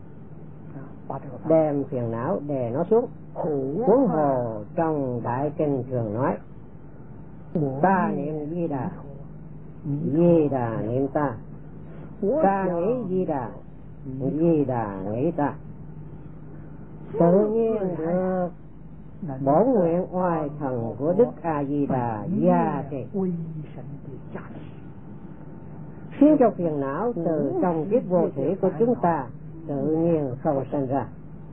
đem phiền não đè nó xuống. Huống hồ trong Đại Kinh thường nói, ta niệm Di Đà, Di Đà niệm ta, ta nghĩ Di Đà, Di Đà nghĩ ta. Tự nhiên được bổn nguyện oai thần của Đức A Di Đà gia trì, khiến cho phiền não từ trong kiếp vô thể của chúng ta tự nhiên không sinh ra.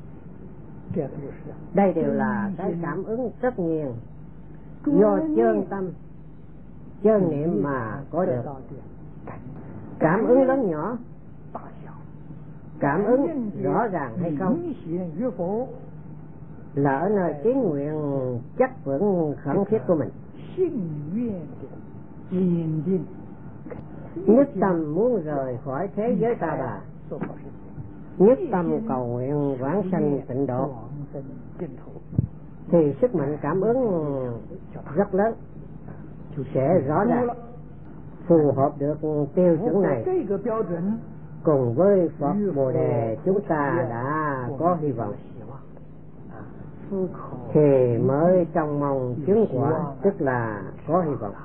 Đây đều là cái cảm ứng tất nhiên do chân tâm, chân niệm mà có được. Cảm ứng lớn nhỏ, cảm ứng rõ ràng hay không, là ở nơi chí nguyện chắc vững khẩn thiết của mình. Nhất tâm muốn rời khỏi thế giới ta bà, nhất tâm cầu nguyện vãng sanh tịnh độ, thì sức mạnh cảm ứng rất lớn, sẽ rõ ràng phù hợp được tiêu chuẩn này. Cùng với Phật Bồ Đề chúng ta đã có hy vọng, thì mới trong mong chứng quả, tức là có hy vọng.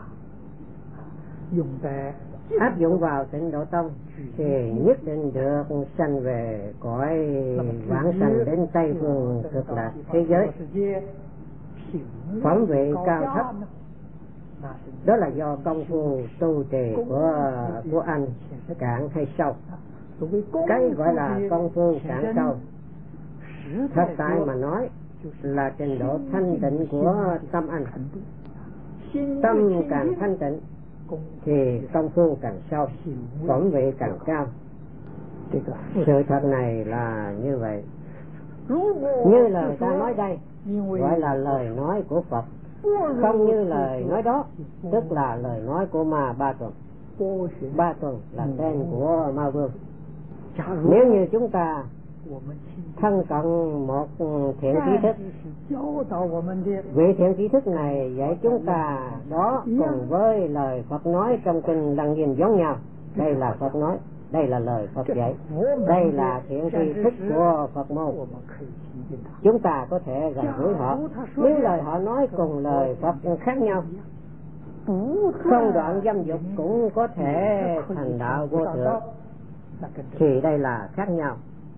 Áp dụng vào Tịnh Độ Tông thì nhất định được sanh về cõi vãng sanh đến Tây Phương cực lạc thế giới. Phẩm vị cao thấp đó là do công phu tu trì của anh cạn hay sâu. Cái gọi là công phu cạn sâu, thật tại mà nói là trình độ thanh tịnh của tâm anh. Tâm càng thanh tịnh thì công phu càng sâu, phẩm vị càng cao. Sự thật này là như vậy. Như lời ta nói đây gọi là lời nói của Phật, không như lời nói đó, tức là lời nói của Ma Ba Tuần. Ba Tuần là tên của Ma Vương. Nếu như chúng ta thân cận một thiện trí thức, vị thiện trí thức này dạy chúng ta đó cùng với lời Phật nói trong kinh Lăng Nghiêm giống nhau. Đây là Phật nói, đây là lời Phật dạy, đây là thiện tri thức của Phật môn. Chúng ta có thể gần gũi họ. Nếu lời họ nói cùng lời Phật khác nhau, không đoạn dâm dục cũng có thể thành đạo vô thượng, thì đây là khác nhau.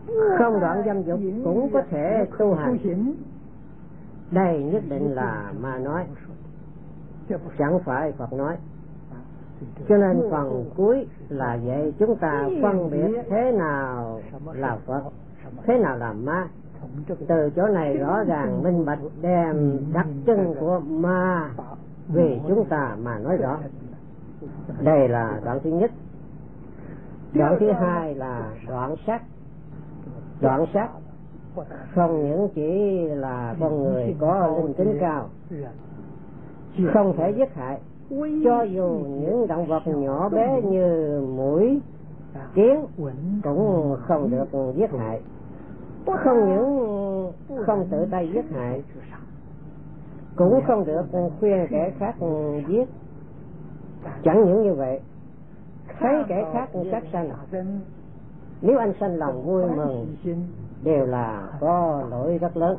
không đoạn dâm dục cũng có thể tu hành. Đây nhất định là ma nói, chẳng phải Phật nói. Cho nên phần cuối là dạy chúng ta phân biệt thế nào là Phật, thế nào là ma. Từ chỗ này rõ ràng minh bạch đem đặc trưng của ma vì chúng ta mà nói rõ. Đây là đoạn thứ nhất. Đoạn thứ hai là đoạn sát. Đoạn sát không những chỉ là con người có linh tính cao, không thể giết hại, cho dù những động vật nhỏ bé như muỗi, kiến cũng không được giết hại. Không những không tự tay giết hại, cũng không được khuyên kẻ khác giết. Chẳng những như vậy, thấy kẻ khác sát sanh, nếu anh sanh lòng vui mừng đều là có lỗi rất lớn.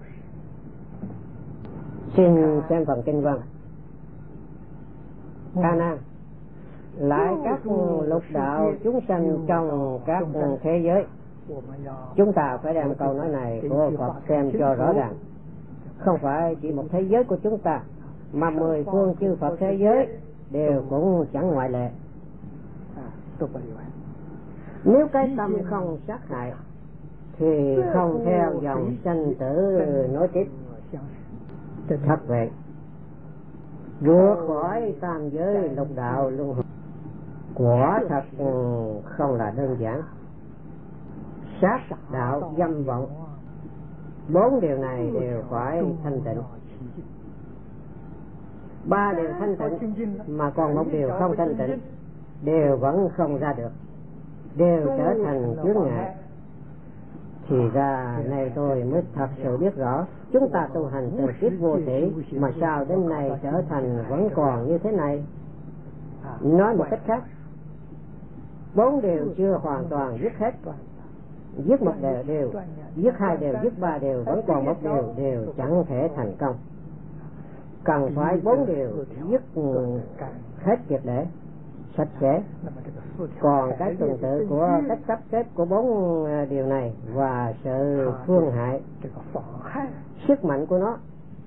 Xin xem phần kinh văn. A Nan, lại các lục đạo chúng sanh trong các thế giới. Chúng ta phải đem câu nói này của Phật xem cho rõ ràng. Không phải chỉ một thế giới của chúng ta, mà 10 phương chư Phật thế giới đều cũng chẳng ngoại lệ. Nếu cái tâm không sát hại thì không theo dòng sanh tử nối tiếp. Thật vậy, vượt khỏi tam giới lục đạo luân hồi quả thật không là đơn giản. Sát đạo dâm vọng, 4 điều này đều phải thanh tịnh. 3 điều thanh tịnh mà còn 1 điều không thanh tịnh đều vẫn không ra được, đều trở thành chướng ngại. Thì ra này tôi mới thật sự biết rõ, chúng ta tu hành từ kiếp vô tỷ mà sao đến nay trở thành vẫn còn như thế này. Nói một cách khác, 4 điều chưa hoàn toàn dứt hết. Giết 1 đều, giết 2 đều, giết 3 đều, vẫn còn 1 điều đều chẳng thể thành công. Cần phải 4 điều giết hết triệt để, sạch sẽ. Còn cái tuần tự của cách sắp xếp của 4 điều này và sự phương hại, sức mạnh của nó,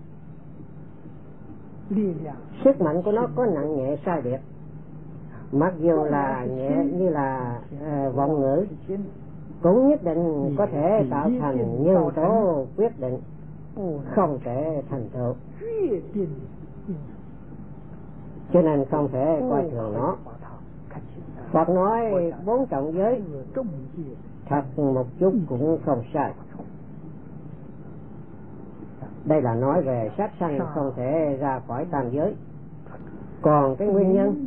sức mạnh của nó có nặng nhẹ sai biệt. Mặc dù là nhẹ như là vọng ngữ, cũng nhất định có thể tạo thành nhân tố quyết định, không thể thành tựu. Cho nên không thể coi thường nó. Phật nói 4 trọng giới thật một chút cũng không sai. Đây là nói về sát sanh không thể ra khỏi tam giới. Còn cái nguyên nhân,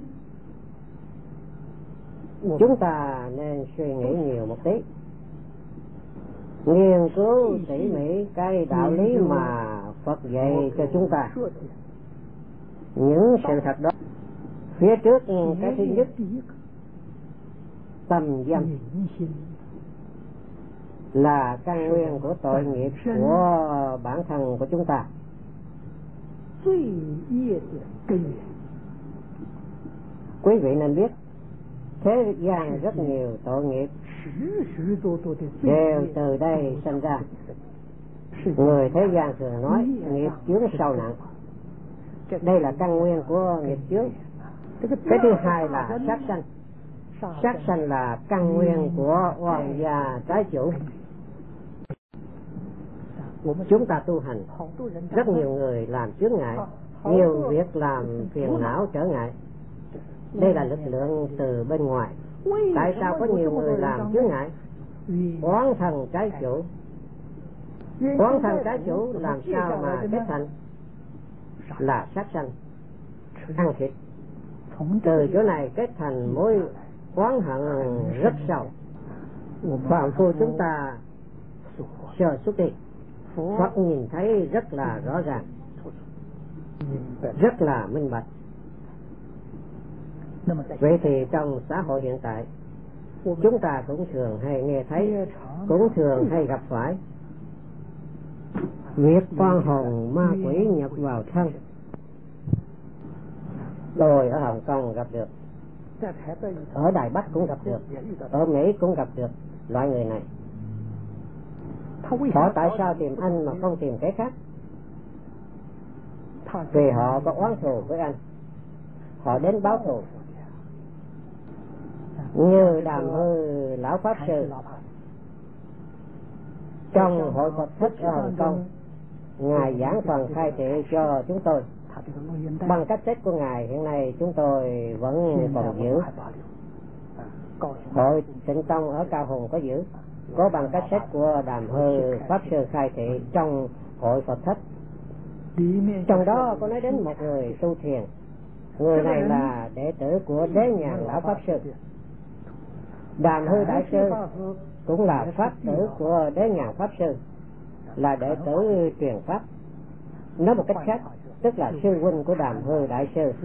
chúng ta nên suy nghĩ nhiều một tí, nghiên cứu tỉ mỉ cái đạo lý mà Phật dạy cho chúng ta. Những sự thật đó, phía trước cái thứ nhất, tâm dâm là căn nguyên của tội nghiệp của bản thân của chúng ta. Quý vị nên biết, thế gian rất nhiều tội nghiệp đều từ đây sinh ra. Người thế gian thường nói nghiệp chướng sâu nặng. Đây là căn nguyên của nghiệp chướng. Cái thứ hai là sát sanh. Sát sanh là căn nguyên của oan gia trái chủ. Chúng ta tu hành, rất nhiều người làm chướng ngại, nhiều việc làm phiền não trở ngại. Đây là lực lượng từ bên ngoài. Tại sao có nhiều người làm chướng ngại? Oán thần trái chủ. Oán thần trái chủ làm sao mà kết thành? Là sát sanh, ăn thịt. Từ chỗ này kết thành mối oán hận rất sâu. Phạm phu chúng ta sơ xuất đi, Phật nhìn thấy rất là rõ ràng, rất là minh bạch. Vậy thì trong xã hội hiện tại, chúng ta cũng thường hay nghe thấy, cũng thường hay gặp phải việc oan hồn ma quỷ nhập vào thân. Tôi ở Hồng Kông gặp được, ở Đài Bắc cũng gặp được, ở Mỹ cũng gặp được loại người này. Họ tại sao tìm anh mà không tìm cái khác? Vì họ có oán thù với anh, họ đến báo thù. Như Đàm Hư lão pháp sư trong hội Phật thích ở Hồng Kông, ngài giảng phần khai thị cho chúng tôi. Bằng cassette của ngài hiện nay chúng tôi vẫn còn giữ. Hội Tịnh Tông ở Cao Hùng có giữ, có bằng cassette của Đàm Hư pháp sư khai thị trong hội Phật thích. Trong đó có nói đến một người tu thiền. Người này là đệ tử của Đế Nhàn lão pháp sư. Đàm Hư đại sư cũng là pháp tử của Đế Nhàn pháp sư, là đệ tử truyền pháp. Nói một cách khác, tức là sư huynh của Đàm Hư đại sư.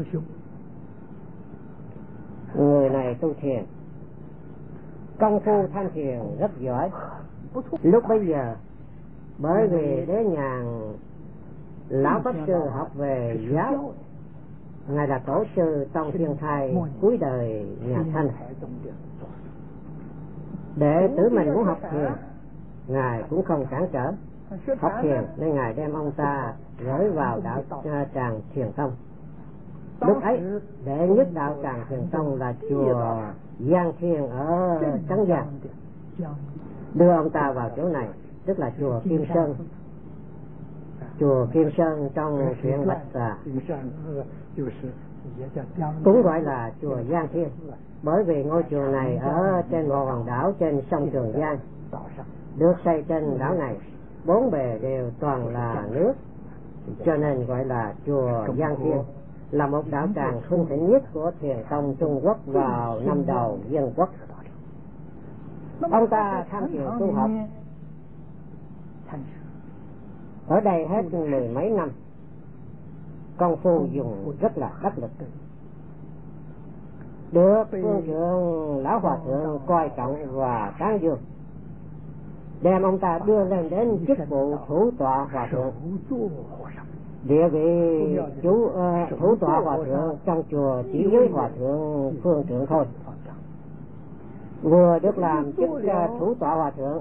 Người này tu thiền, công phu tham thiền rất giỏi. Lúc bấy giờ, bởi vì Đế Nhàn lão pháp sư học về giáo, ngài là tổ sư Tông Thiên Thai cuối đời nhà Thanh. Đệ tử mình muốn học thiền, ngài cũng không cản trở. Học thiền nên ngài đem ông ta gửi vào đạo tràng Thiền Tông. Lúc ấy đệ nhất đạo tràng Thiền Tông là chùa Giang Thiên ở Trấn Giang. Đưa ông ta vào chỗ này, tức là chùa Kim Sơn. Chùa Kim Sơn trong truyện Bạch Xà cũng gọi là chùa Giang Thiên, bởi vì ngôi chùa này ở trên một hòn đảo trên sông Trường Giang, được xây trên đảo này, bốn bề đều toàn là nước, cho nên gọi là chùa Giang Thiên. Là một đạo tràng hưng thịnh nhất của Thiền Tông Trung Quốc vào năm đầu Dân Quốc. Ông ta tham thiền tu học ở đây hết mười mấy năm, công phu dùng rất là đắc lực, được phương trưởng lão hòa thượng coi trọng và tán dương, đem ông ta đưa lên đến chức vụ thủ tọa hòa thượng. Địa vị thủ tọa hòa thượng trong chùa chỉ với hòa thượng phương trưởng thôi. Vừa được làm chức thủ tọa hòa thượng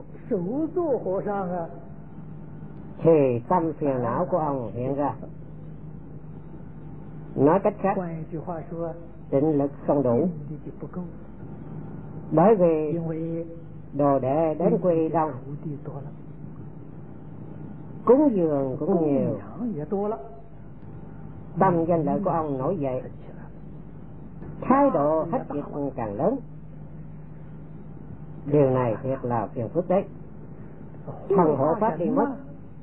thì tâm phiền não của ông hiện ra. Nói cách khác, tịnh lực không đủ, bởi vì đồ đệ đến quy đông, cúng dường cũng nhiều, tâm danh lợi của ông nổi dậy, thái độ hết việc càng lớn. Điều này thiệt là phiền phức đấy. Thần hộ pháp đi mất,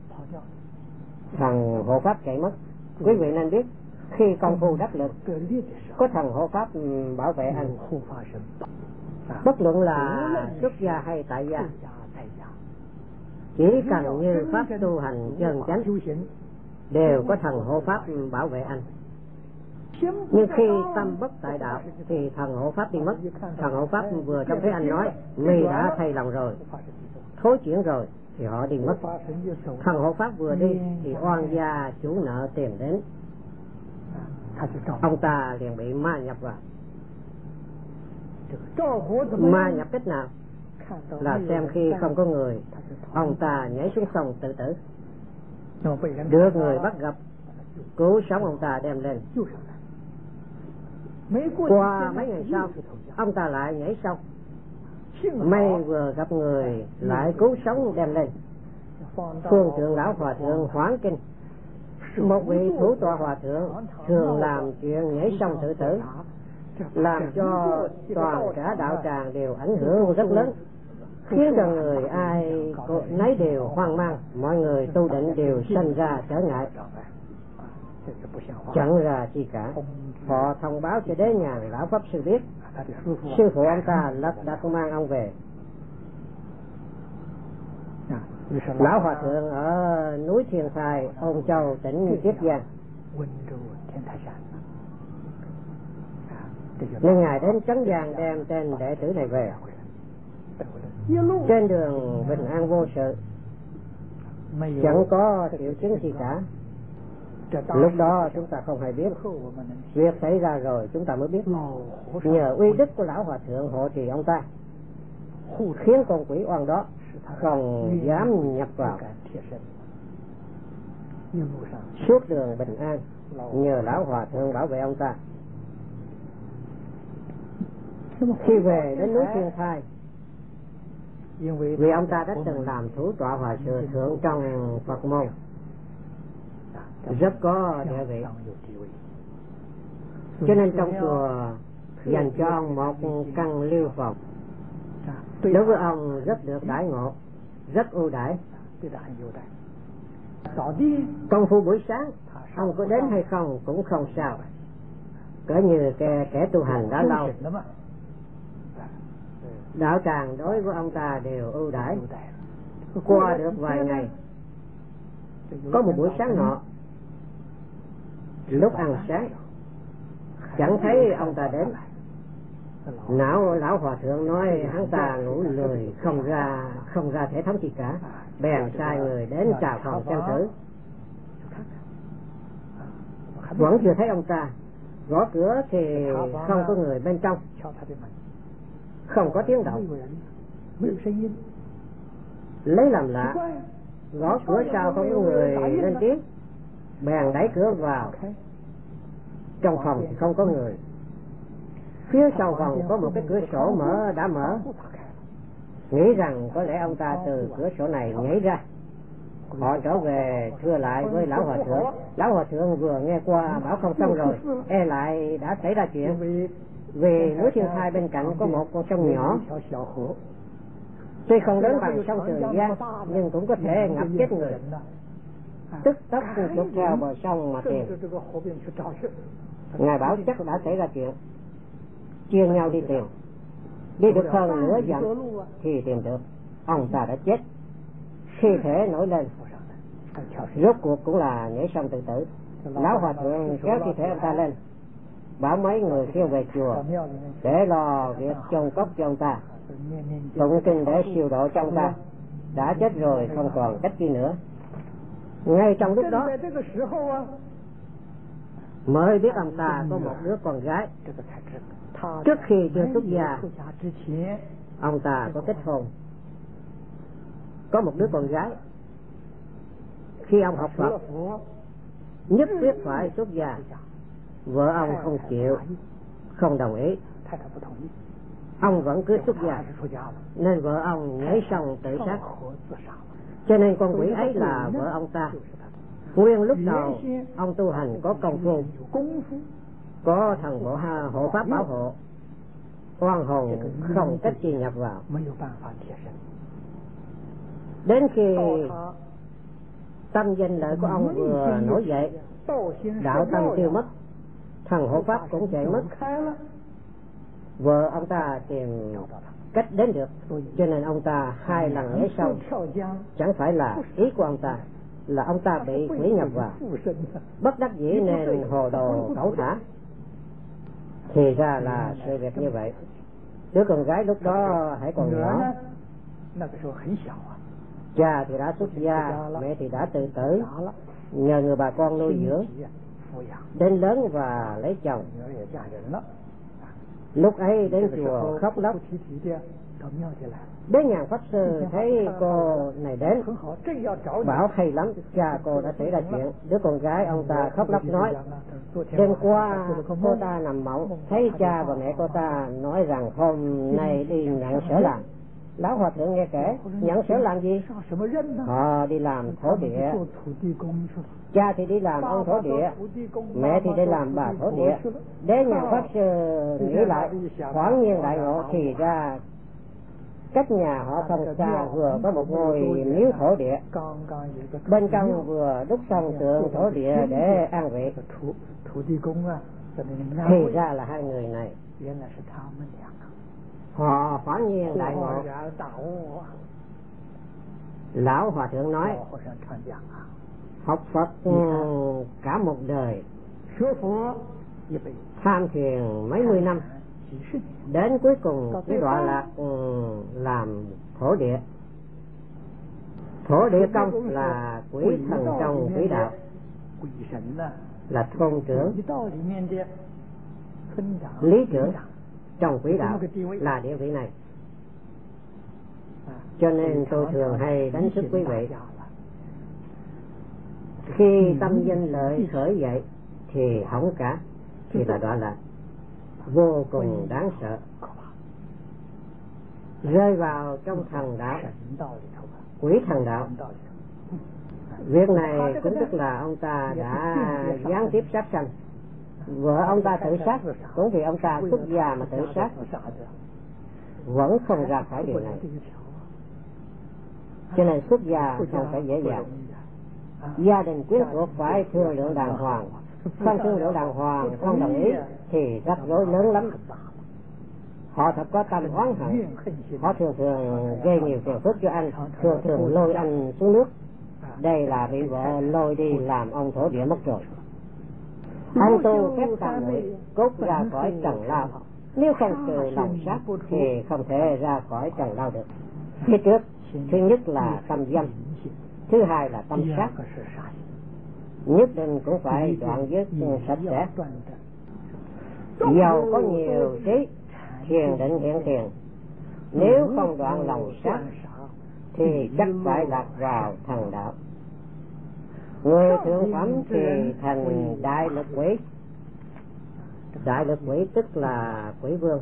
thần hộ pháp chạy mất. Quý vị nên biết, khi công phu đắc lực, có thần hộ pháp bảo vệ anh. Bất luận là xuất gia hay tại gia, chỉ cần như pháp tu hành chân chánh, đều có thần hộ pháp bảo vệ anh. Nhưng khi tâm bất tại đạo thì thần hộ pháp đi mất. Thần hộ pháp vừa trông thấy anh nói mi đã thay lòng rồi, thối chuyển rồi, thì họ đi mất. Thần hộ pháp vừa đi thì oan gia chủ nợ tìm đến, ông ta liền bị ma nhập vào. Ma nhập cách nào? Là xem khi không có người, ông ta nhảy xuống sông tự tử. Được người bắt gặp, cứu sống ông ta đem lên. Qua mấy ngày sau, ông ta lại nhảy sông. May vừa gặp người lại cứu sống đem lên. Phương trưởng lão hòa thượng Hoán Kinh, một vị thủ tọa hòa thượng, thường làm chuyện nhảy sông tự tử, làm cho toàn cả đạo tràng đều ảnh hưởng rất lớn, khiến cho người ai nấy đều hoang mang, mọi người tu định đều sinh ra trở ngại. Chẳng ra chi cả. Họ thông báo cho Đế Nhàn lão pháp sư biết. Sư phụ ông ta lập đặt mang ông về. Lão hòa thượng ở núi Thiên Thai, Ôn Châu, tỉnh Chiết Giang, nên ngài đến Trấn Giang đem tên đệ tử này về. Trên đường bình an vô sự, chẳng có triệu chứng gì cả. Lúc đó chúng ta không hay biết, việc xảy ra rồi chúng ta mới biết. Nhờ uy đức của lão hòa thượng hộ trì ông ta, khiến con quỷ oan đó không dám nhập vào. Suốt đường bình an nhờ lão hòa thượng bảo vệ ông ta. Khi về đến núi Thiên Thai, vì ông ta đã từng làm thủ tọa hòa thượng trong Phật môn, rất có địa vị, cho nên trong chùa dành cho ông một căn liêu phòng. Đối với ông rất được đãi ngộ, rất ưu đãi. Công phu buổi sáng ông có đến hay không cũng không sao, cỡ như kẻ tu hành đã lâu. Đạo tràng đối với ông ta đều ưu đãi. Qua được vài ngày, có một buổi sáng nọ, lúc ăn sáng chẳng thấy ông ta đến. Lão hòa thượng nói hắn ta ngủ lười, không ra thể thống gì cả, bèn sai người đến chào phòng xem thử. Vẫn chưa thấy ông ta. Gõ cửa thì không có người bên trong, không có tiếng động. Lấy làm lạ, gõ cửa sao không có người lên tiếng, bèn đẩy cửa vào. Trong phòng thì không có người. Phía sau phòng có một cái cửa sổ đã mở, nghĩ rằng có lẽ ông ta từ cửa sổ này nhảy ra. Họ trở về thưa lại với lão hòa thượng. Lão hòa thượng vừa nghe qua bảo không xong rồi, e lại đã xảy ra chuyện. Vì núi Thiên Thai bên cạnh có một con sông nhỏ, tuy không lớn bằng sông Trường Giang nhưng cũng có thể ngập chết người. Tức tốc dọc theo bờ sông mà tìm. Ngài bảo chắc đã xảy ra chuyện, chia nhau đi tìm. Đi được hơn nửa dặm thì tìm được ông ta đã chết, thi thể nổi lên, rốt cuộc cũng là nhảy sông tự tử. Lão hòa thượng kéo thi thể ông ta lên, bảo mấy người kêu về chùa để lo việc chôn cất cho ông ta, tụng kinh để siêu độ cho ông ta. Đã chết rồi không còn cách chi nữa. Ngay trong lúc đó mới biết ông ta có một đứa con gái. Trước khi chưa xuất gia, ông ta có kết hôn, có một đứa con gái. Khi ông học Phật, nhất quyết phải xuất gia. Vợ ông không chịu, không đồng ý. Ông vẫn cứ xuất gia, nên vợ ông nhảy sông tự sát. Cho nên con quỷ ấy là vợ ông ta. Nguyên lúc đầu ông tu hành có công phu, có thần bộ hộ pháp bảo hộ, oan hồn không cách chi nhập vào. Đến khi tâm danh lợi của ông vừa nổi dậy, đạo tâm tiêu mất, thần hộ pháp cũng chạy mất, vợ ông ta tìm cách đến được, cho nên ông ta 2 lần nhảy sông. Chẳng phải là ý của ông ta, là ông ta bị quỷ nhập vào, bất đắc dĩ nên hồ đồ cẩu thả. Thì ra là sự việc như vậy. Đứa con gái lúc đó hãy còn nhỏ, cha thì đã xuất gia, mẹ thì đã tự tử, nhờ người bà con nuôi dưỡng đến lớn và lấy chồng. Lúc ấy đến chùa khóc lóc. Đến nhà pháp sư thấy cô này đến, bảo hay lắm, cha cô đã xảy ra chuyện. Đứa con gái ông ta khóc lóc nói, đêm qua cô ta nằm mộng, thấy cha và mẹ cô ta nói rằng hôm nay đi nhận sở làm. Lão hòa thượng nghe kể, nhận sở làm gì? Họ đi làm thổ địa. Cha thì đi làm ông thổ địa, mẹ thì đi làm bà thổ địa. Đến nhà pháp sư nghĩ lại, hoảng nhiên đại ngộ, thì ra cách nhà họ không xa vừa có một ngôi miếu thổ địa, bên trong vừa đúc xong tượng thổ địa để an vị. Thì ra là 2 người này. Họ hoảng nhiên đại ngộ. Lão hòa thượng nói, học Phật cả một đời, tham thiền mấy mươi năm, đến cuối cùng cái đọa lạc làm thổ địa. Thổ địa công là quỷ thần trong quỷ đạo, là thôn trưởng, lý trưởng trong quỷ đạo, là địa vị này. Cho nên tôi thường hay đánh thức quý vị. Khi tâm danh lợi khởi dậy thì hỏng cả, thì là đó là vô cùng đáng sợ, rơi vào trong thần đạo, quỷ thần đạo. Việc này cũng tức là ông ta đã gián tiếp sát sanh. Vợ ông ta tự sát cũng vì ông ta xuất gia mà tự sát, vẫn không ra khỏi điều này. Cho nên xuất gia không phải dễ dàng. Gia đình quyến thuộc phải thương lượng đàng hoàng, không thương lượng đàng hoàng, không đồng ý thì rắc rối lớn lắm. Họ thật có tâm oán hận, họ thường gây nhiều phiền phức cho anh, thường lôi anh xuống nước. Đây là bị vợ lôi đi làm ông thổ địa mất rồi. Ông tu phép tạm nguyện cốt ra khỏi trần lao, nếu không trừ lòng sát thì không thể ra khỏi trần lao được. Phía trước, thứ nhất là tâm dâm, thứ hai là tâm sát. Nhất định cũng phải đoạn dứt sạch sẽ. Dầu có nhiều trí thiền định hiện tiền, nếu không đoạn lòng sát thì chắc phải lạc vào thần đạo. Người thượng phẩm thì thành đại lực quỷ. Đại lực quỷ tức là quỷ vương.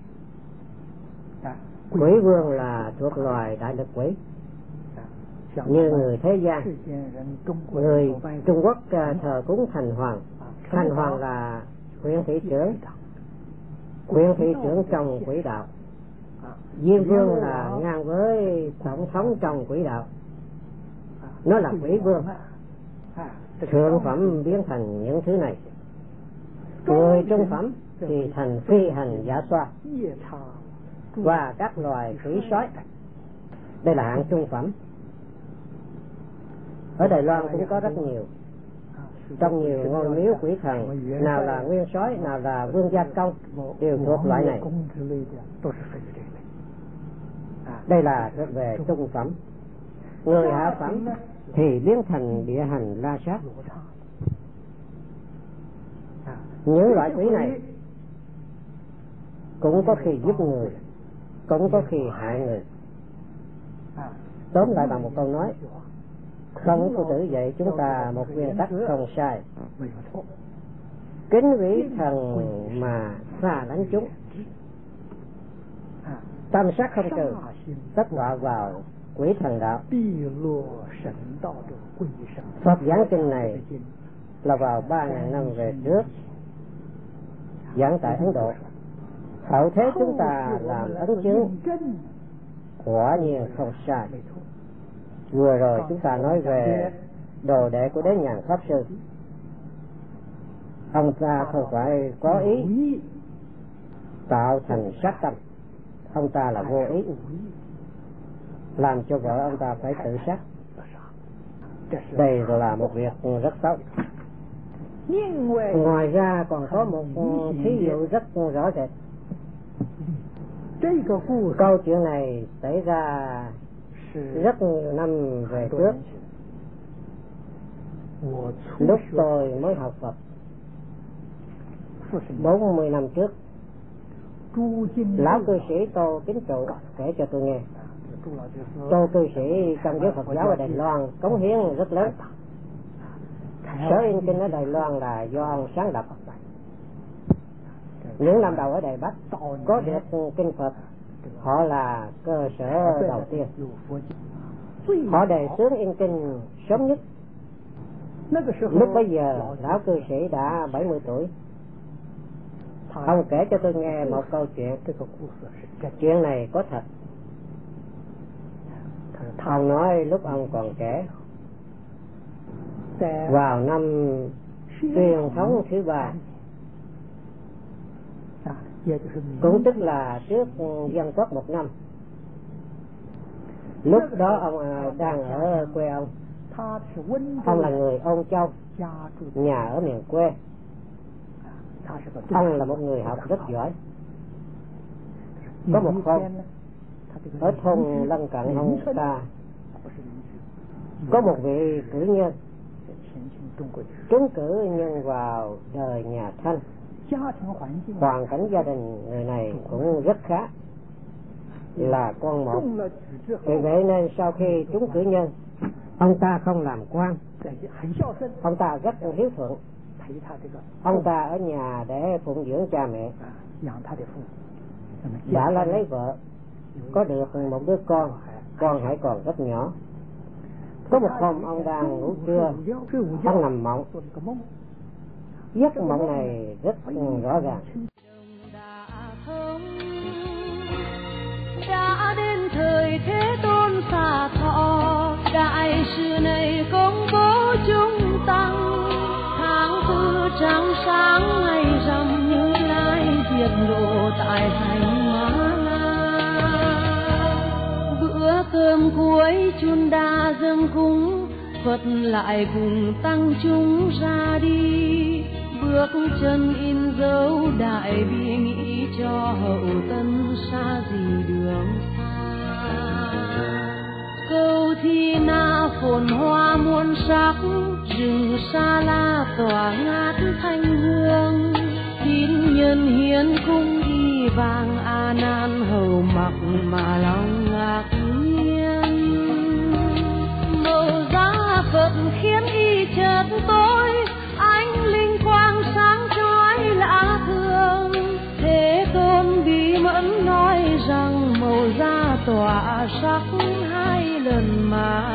Quỷ vương là thuộc loài đại lực quỷ. Như người thế gian, người Trung Quốc thờ cúng thành hoàng. Thành hoàng là huyện thị trưởng, huyện thị trưởng trong quỷ đạo. Diêm vương là ngang với tổng thống trong quỷ đạo, nó là quỷ vương. Thượng phẩm biến thành những thứ này. Người trung phẩm thì thành phi hành giả xoa và các loài quỷ sói. Đây là hạng trung phẩm. Ở Đài Loan cũng có rất nhiều. Trong nhiều ngôi miếu quỷ thần, nào là nguyên sói, nào là vương gia công, đều thuộc loại này. Đây là thuộc về trung phẩm. Người hạ phẩm thì biến thành địa hành la sát. Những loại quỷ này cũng có khi giúp người, cũng có khi hại người. Tóm lại bằng một câu nói, không phụ tử dạy chúng ta một nguyên tắc không sai: kính vĩ thần mà xa lánh chúng. Tâm sát không trừ, tất đọa vào quỷ thần đạo. Pháp giảng kinh này là vào 3.000 năm về trước, giảng tại Ấn Độ. Hậu thế chúng ta làm ấn chứng, quả nhiên không sai. Vừa rồi chúng ta nói về đồ đệ của Đế Nhàn Pháp Sư. Ông ta không phải có ý tạo thành sát tâm, ông ta là vô ý, làm cho vợ ông ta phải tự sát. Đây là một việc rất xấu. Ngoài ra còn có một thí dụ rất rõ rệt. Câu chuyện này xảy ra rất nhiều năm về trước, lúc tôi mới học Phật 40 năm trước. Lão cư sĩ Tô Kính Trụ kể cho tôi nghe. Tô cư sĩ trong giới Phật giáo ở Đài Loan cống hiến rất lớn. Sở in kinh ở Đài Loan là do ông sáng lập. Những năm đầu ở Đài Bắc có được kinh Phật, họ là cơ sở đầu tiên. Họ đề xướng in kinh sớm nhất. Lúc bấy giờ lão cư sĩ đã 70 tuổi. Ông kể cho tôi nghe một câu chuyện. Chuyện này có thật. Ông nói lúc ông còn trẻ, vào năm truyền thống thứ 3, cũng tức là trước Dân Quốc 1 năm. Lúc đó ông đang ở quê ông. Ông là người Ôn Châu, nhà ở miền quê. Ông là một người học rất giỏi. Có một hôm, ở thôn lân cận ông ta có một vị cử nhân trúng cử nhân vào đời nhà Thanh. Hoàn cảnh gia đình người này cũng rất khá. là con một. Vì vậy nên sau khi trúng cử nhân, ông ta không làm quan. Ông ta rất hiếu thuận. Ông ta ở nhà để phụng dưỡng cha mẹ. Đã là lấy vợ, có được một đứa con hãy còn rất nhỏ. Có một hôm ông đang ngủ trưa, ông nằm mộng. Giấc mộng này rất rõ ràng. Đã đến thời Thế Tôn xả thọ, đại sự này công bố chúng tăng. Tháng tư trăng sáng ngày rằm, Như Lai diệt độ tại thành Ma La. Bữa cơm cuối chun đa dâng cúng, Phật lại cùng tăng chúng ra đi. Bước chân in dấu đại bi nghĩ cho hậu tân xa gì đường xa. Câu thi na phồn hoa muôn sắc, rừng sa la tỏa ngát thanh hương. Tín nhân hiến cung y vàng, A Nan hầu mặc mà lòng ngạc nhiên. Màu da Phật khiến y chợt tối, ánh linh quang sáng chói lạ thường. Thế Tôn bí mẫn nói rằng màu da tỏa sắc hai lần mà